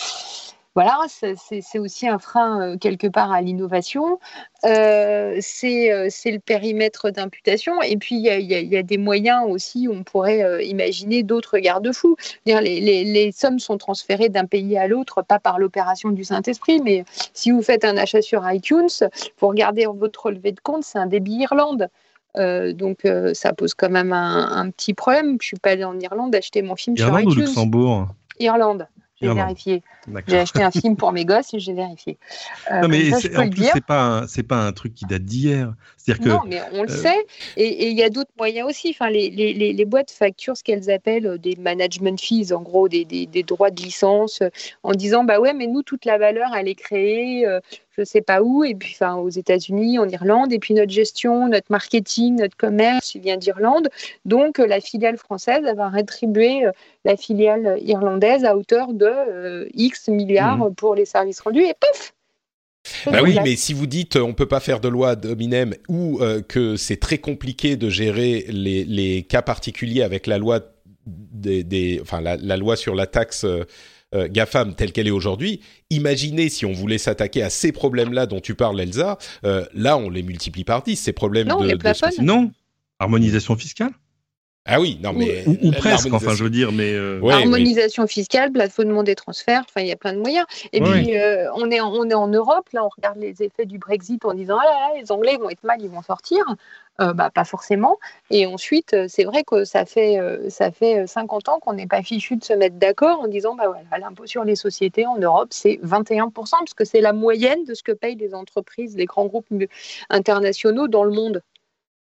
aussi un frein quelque part à l'innovation. C'est le périmètre d'imputation. Et puis, il y a des moyens aussi où on pourrait imaginer d'autres garde-fous. Les sommes sont transférées d'un pays à l'autre, pas par l'opération du Saint-Esprit, mais si vous faites un achat sur iTunes, vous regardez votre relevé de compte, c'est un débit Irlande. Donc, ça pose quand même un petit problème. Je ne suis pas allée en Irlande acheter mon film sur iTunes. Irlande ou Luxembourg ? Irlande. J'ai vérifié. D'accord. J'ai acheté un film pour mes gosses et j'ai vérifié. Non, mais en plus, c'est pas un truc qui date d'hier. C'est-à-dire que, non, mais on le sait. Et il y a d'autres moyens aussi. Enfin, les boîtes facturent ce qu'elles appellent des management fees, en gros, des droits de licence, en disant mais nous, toute la valeur, elle est créée. Je sais pas où, et puis aux États-Unis, en Irlande, et puis notre gestion, notre marketing, notre commerce, il vient d'Irlande. Donc la filiale française, elle va rétribuer la filiale irlandaise à hauteur de X milliards pour les services rendus, et pouf. Oui, mais si vous dites on peut pas faire de loi ad hominem ou que c'est très compliqué de gérer les cas particuliers avec la loi la loi sur la taxe GAFAM telle qu'elle est aujourd'hui, imaginez si on voulait s'attaquer à ces problèmes-là dont tu parles, Elsa, là on les multiplie par 10, ces problèmes Non, harmonisation fiscale. Ah oui, non mais... Ou presque, enfin je veux dire, mais... harmonisation fiscale, plafonnement des transferts, il y a plein de moyens. Et puis on est en Europe, là on regarde les effets du Brexit en disant les Anglais vont être mal, ils vont sortir. Pas forcément. Et ensuite, c'est vrai que ça fait 50 ans qu'on n'est pas fichu de se mettre d'accord en disant l'impôt sur les sociétés en Europe, c'est 21%, parce que c'est la moyenne de ce que payent les entreprises, les grands groupes internationaux dans le monde.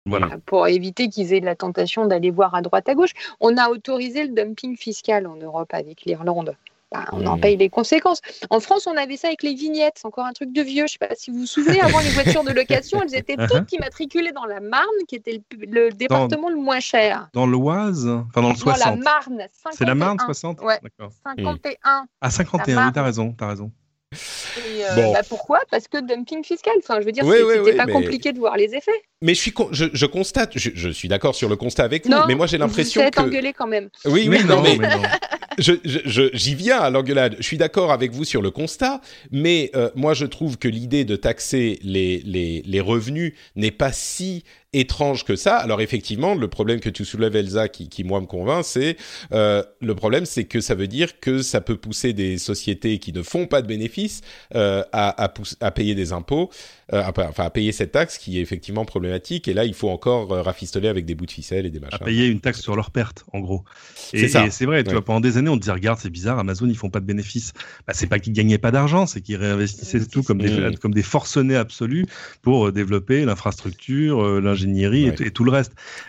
Voilà. Pour éviter qu'ils aient la tentation d'aller voir à droite à gauche. On a autorisé le dumping fiscal en Europe avec l'Irlande. On en paye les conséquences. En France, on avait ça avec les vignettes. C'est encore un truc de vieux. Je ne sais pas si vous vous souvenez, avant les voitures de location, elles étaient toutes immatriculées dans la Marne, qui était le département le moins cher. Dans l'Oise, enfin dans le 60. Dans la Marne, 51. C'est la Marne, 60 ? Ouais, D'accord. 51. Ah, 51, oui, t'as raison. Et pourquoi ? Parce que dumping fiscal. Enfin, je veux dire, c'était pas compliqué de voir les effets. Mais je constate, je suis d'accord sur le constat avec vous, non, mais moi j'ai l'impression vous que... êtes engueulé quand même. Oui, non. J'y viens à l'engueulade. Je suis d'accord avec vous sur le constat, mais moi je trouve que l'idée de taxer les revenus n'est pas si étrange que ça. Alors effectivement, le problème que tu soulèves, Elsa, qui moi me convainc, c'est le problème, c'est que ça veut dire que ça peut pousser des sociétés qui ne font pas de bénéfices à payer des impôts, à payer cette taxe qui est effectivement problématique. Et là, il faut encore rafistoler avec des bouts de ficelle et des machins. À payer une taxe sur leurs pertes, en gros. C'est ça. Et c'est vrai, tu vois, pendant des années, on te dit, regarde, c'est bizarre, Amazon, ils font pas de bénéfices. C'est pas qu'ils gagnaient pas d'argent, c'est qu'ils réinvestissaient tout comme des forcenés absolus pour développer l'infrastructure, l'ingénierie et tout le reste.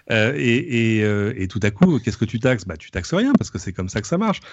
Et tout à coup, qu'est-ce que tu taxes ? Tu taxes rien, parce que c'est comme ça que ça marche.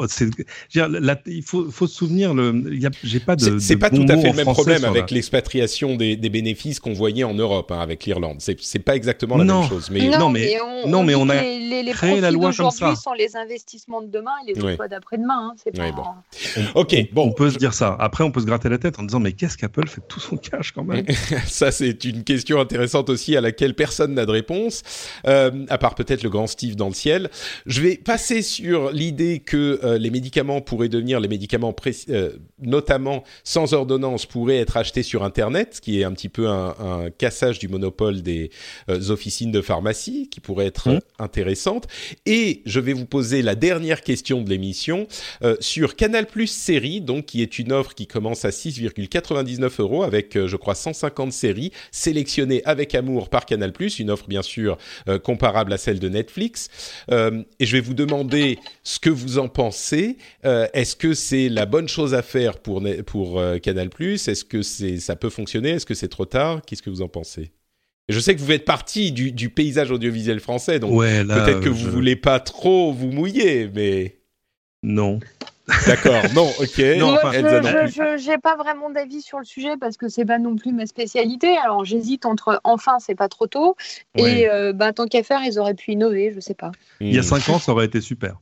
Il faut se souvenir, j'ai pas de. C'est pas bon tout à mot fait en le même français problème sur avec l'expatriation des bénéfices qu'on voyait en Europe, avec l'Irlande. C'est pas exactement la même chose. Mais on a les créé la loi comme ça. Aujourd'hui sont les investissements de demain et les emplois d'après-demain. C'est pas... On peut se dire ça. Après, on peut se gratter la tête en disant mais qu'est-ce qu'Apple fait de tout son cash quand même ? Ça, c'est une question intéressante aussi à laquelle personne n'a de réponse, à part peut-être le grand Steve dans le ciel. Je vais passer sur l'idée que les médicaments pourraient devenir les médicaments notamment sans ordonnance pourraient être achetés sur Internet, ce qui est un petit peu un cassage du monopole des officines de pharmacie, qui pourrait être intéressante. Et je vais vous poser la dernière question de l'émission sur Canal+ Série, donc qui est une offre qui commence à 6,99 € avec, je crois, 150 séries sélectionnées avec amour par Canal+, une offre bien sûr comparable à celle de Netflix. Et je vais vous demander ce que vous en pensez. Est-ce que c'est la bonne chose à faire pour Canal+? Est-ce que ça peut fonctionner? Est-ce que c'est trop tard? Qu'est-ce que vous en pensez? Et je sais que vous faites partie du paysage audiovisuel français, donc peut-être que vous voulez pas trop vous mouiller, mais... Non. D'accord, non, ok. Non, j'ai pas vraiment d'avis sur le sujet parce que c'est pas non plus ma spécialité. Alors j'hésite entre c'est pas trop tôt et tant qu'à faire, ils auraient pu innover, je sais pas. Il y a 5 ans, ça aurait été super.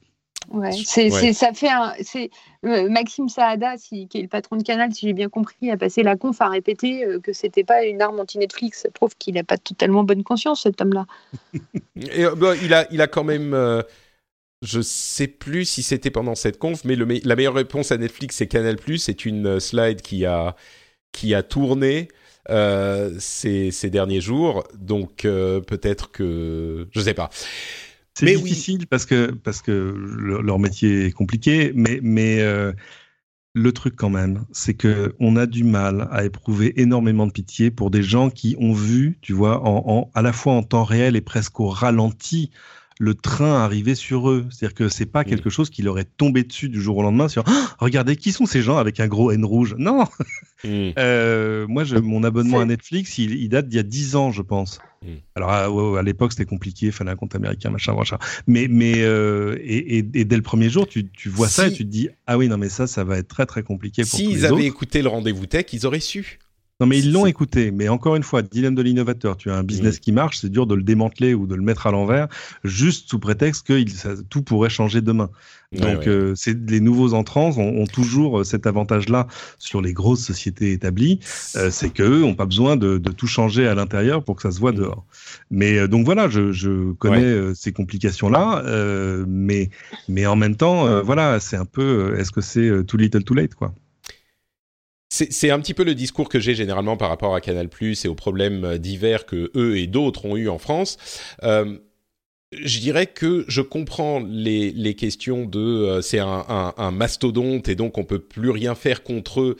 Ça fait Maxime Saada, qui est le patron de Canal, si j'ai bien compris, a passé la conf à répéter que c'était pas une arme anti-Netflix. Ça prouve qu'il n'a pas totalement bonne conscience, cet homme-là. Et, il a quand même... je sais plus si c'était pendant cette conf, mais la meilleure réponse à Netflix, c'est Canal+. C'est une slide qui a tourné ces derniers jours. Donc peut-être que... Je sais pas. C'est difficile parce que leur métier est compliqué, mais le truc quand même, c'est que on a du mal à éprouver énormément de pitié pour des gens qui ont vu, tu vois, à la fois en temps réel et presque au ralenti, le train arriver sur eux. C'est-à-dire que c'est pas quelque chose qui leur est tombé dessus du jour au lendemain sur regardez, qui sont ces gens avec un gros N rouge ? Non. Moi, mon abonnement à Netflix, il date d'il y a 10 ans, je pense. Alors à l'époque, c'était compliqué, fallait un compte américain, machin. Mais et dès le premier jour, tu vois ça et tu te dis ah oui, non mais ça va être très très compliqué pour tous les autres. S'ils avaient écouté le rendez-vous tech, ils auraient su. Non, mais ils l'ont écouté. Mais encore une fois, dilemme de l'innovateur. Tu as un business qui marche, c'est dur de le démanteler ou de le mettre à l'envers, juste sous prétexte que tout pourrait changer demain. Donc, les nouveaux entrants ont toujours cet avantage-là sur les grosses sociétés établies. C'est qu'eux n'ont pas besoin de tout changer à l'intérieur pour que ça se voit dehors. Mais donc voilà, je connais ces complications-là. Mais en même temps, voilà, c'est un peu, est-ce que c'est too little too late, quoi? C'est un petit peu le discours que j'ai généralement par rapport à Canal+ et aux problèmes divers que eux et d'autres ont eu en France. Je dirais que je comprends les questions de c'est un mastodonte et donc on peut plus rien faire contre eux.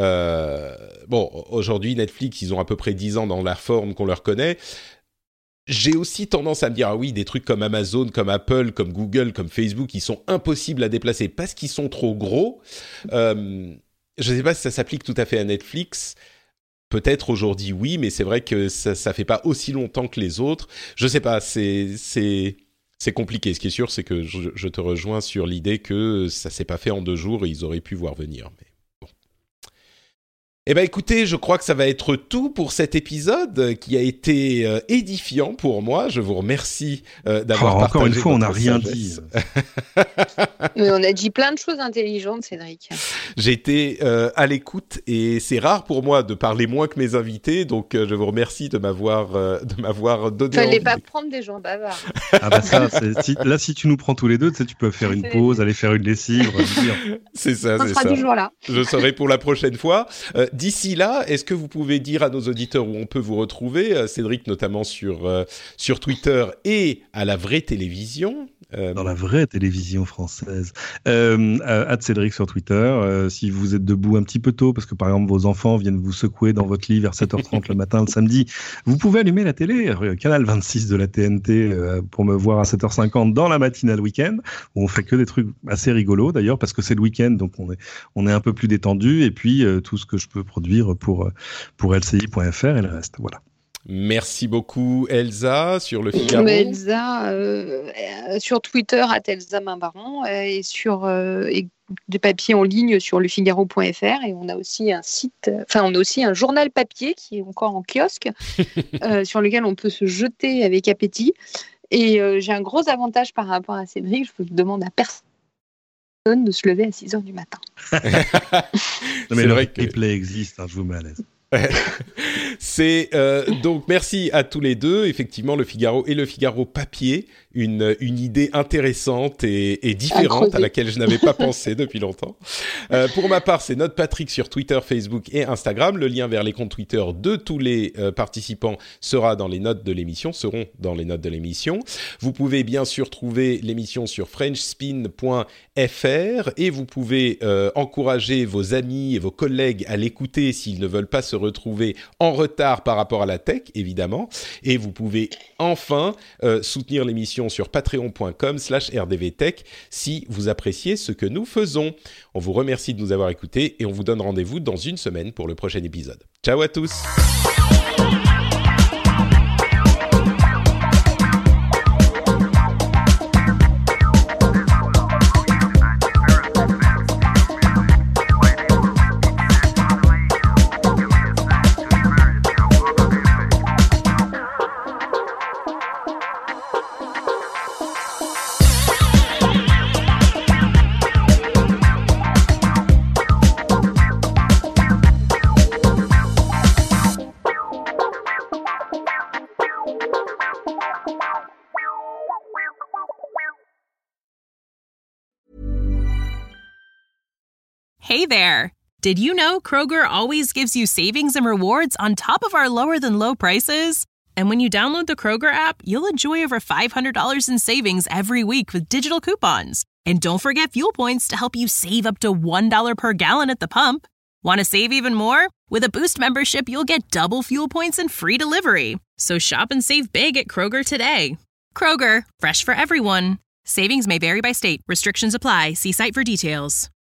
Aujourd'hui Netflix, ils ont à peu près 10 ans dans la forme qu'on leur connaît. J'ai aussi tendance à me dire, des trucs comme Amazon, comme Apple, comme Google, comme Facebook, ils sont impossibles à déplacer parce qu'ils sont trop gros. Je ne sais pas si ça s'applique tout à fait à Netflix. peut-être aujourd'hui oui, mais c'est vrai que ça fait pas aussi longtemps que les autres. Je sais pas, c'est compliqué. Ce qui est sûr, c'est que je te rejoins sur l'idée que ça s'est pas fait en 2 jours et ils auraient pu voir venir. Mais bon. Eh ben écoutez, je crois que ça va être tout pour cet épisode qui a été édifiant pour moi. Je vous remercie d'avoir partagé. Encore une fois, on n'a rien sagesse. dit. Mais on a dit plein de choses intelligentes, Cédric. J'ai été à l'écoute et c'est rare pour moi de parler moins que mes invités, donc je vous remercie de m'avoir donné. Fallait envie. pas prendre des gens bavards. Ah bah ça, si tu nous prends tous les deux, tu sais, tu peux faire une pause, aller faire une lessive, revenir. C'est ça, On c'est sera ça. toujours là. Je saurai pour la prochaine fois. D'ici là, est-ce que vous pouvez dire à nos auditeurs où on peut vous retrouver, Cédric notamment sur Twitter et à la vraie télévision Dans la vraie télévision française. @Cédric sur Twitter. Si vous êtes debout un petit peu tôt, parce que par exemple vos enfants viennent vous secouer dans votre lit vers 7h30 le matin le samedi, vous pouvez allumer la télé, canal 26 de la TNT, pour me voir à 7h50 dans la matinale week-end, où on fait que des trucs assez rigolos d'ailleurs, parce que c'est le week-end, donc on est un peu plus détendu, et puis tout ce que je peux produire pour LCI.fr et le reste. Voilà. Merci beaucoup Elsa sur le Figaro. Mais Elsa, sur Twitter @Elsa Mambaron et sur et des papiers en ligne sur lefigaro.fr, et on a aussi un site, on a aussi un journal papier qui est encore en kiosque sur lequel on peut se jeter avec appétit. Et j'ai un gros avantage par rapport à Cédric, je demande à personne de se lever à 6h du matin. Non, mais le replay existe, je vous mets à l'aise. C'est donc merci à tous les deux. Effectivement, le Figaro et le Figaro papier, une idée intéressante et différente à laquelle je n'avais pas pensé depuis longtemps. Pour ma part, c'est Note Patrick sur Twitter, Facebook et Instagram. Le lien vers les comptes Twitter de tous les participants seront dans les notes de l'émission. Vous pouvez bien sûr trouver l'émission sur frenchspin.fr et vous pouvez encourager vos amis et vos collègues à l'écouter s'ils ne veulent pas se retrouver en retard par rapport à la tech, évidemment. Et vous pouvez enfin soutenir l'émission sur patreon.com/rdvtech si vous appréciez ce que nous faisons. On vous remercie de nous avoir écoutés et on vous donne rendez-vous dans une semaine pour le prochain épisode. Ciao à tous! Hey there! Did you know Kroger always gives you savings and rewards on top of our lower-than-low prices? And when you download the Kroger app, you'll enjoy over $500 in savings every week with digital coupons. And don't forget fuel points to help you save up to $1 per gallon at the pump. Want to save even more? With a Boost membership, you'll get double fuel points and free delivery. So shop and save big at Kroger today. Kroger, fresh for everyone. Savings may vary by state. Restrictions apply. See site for details.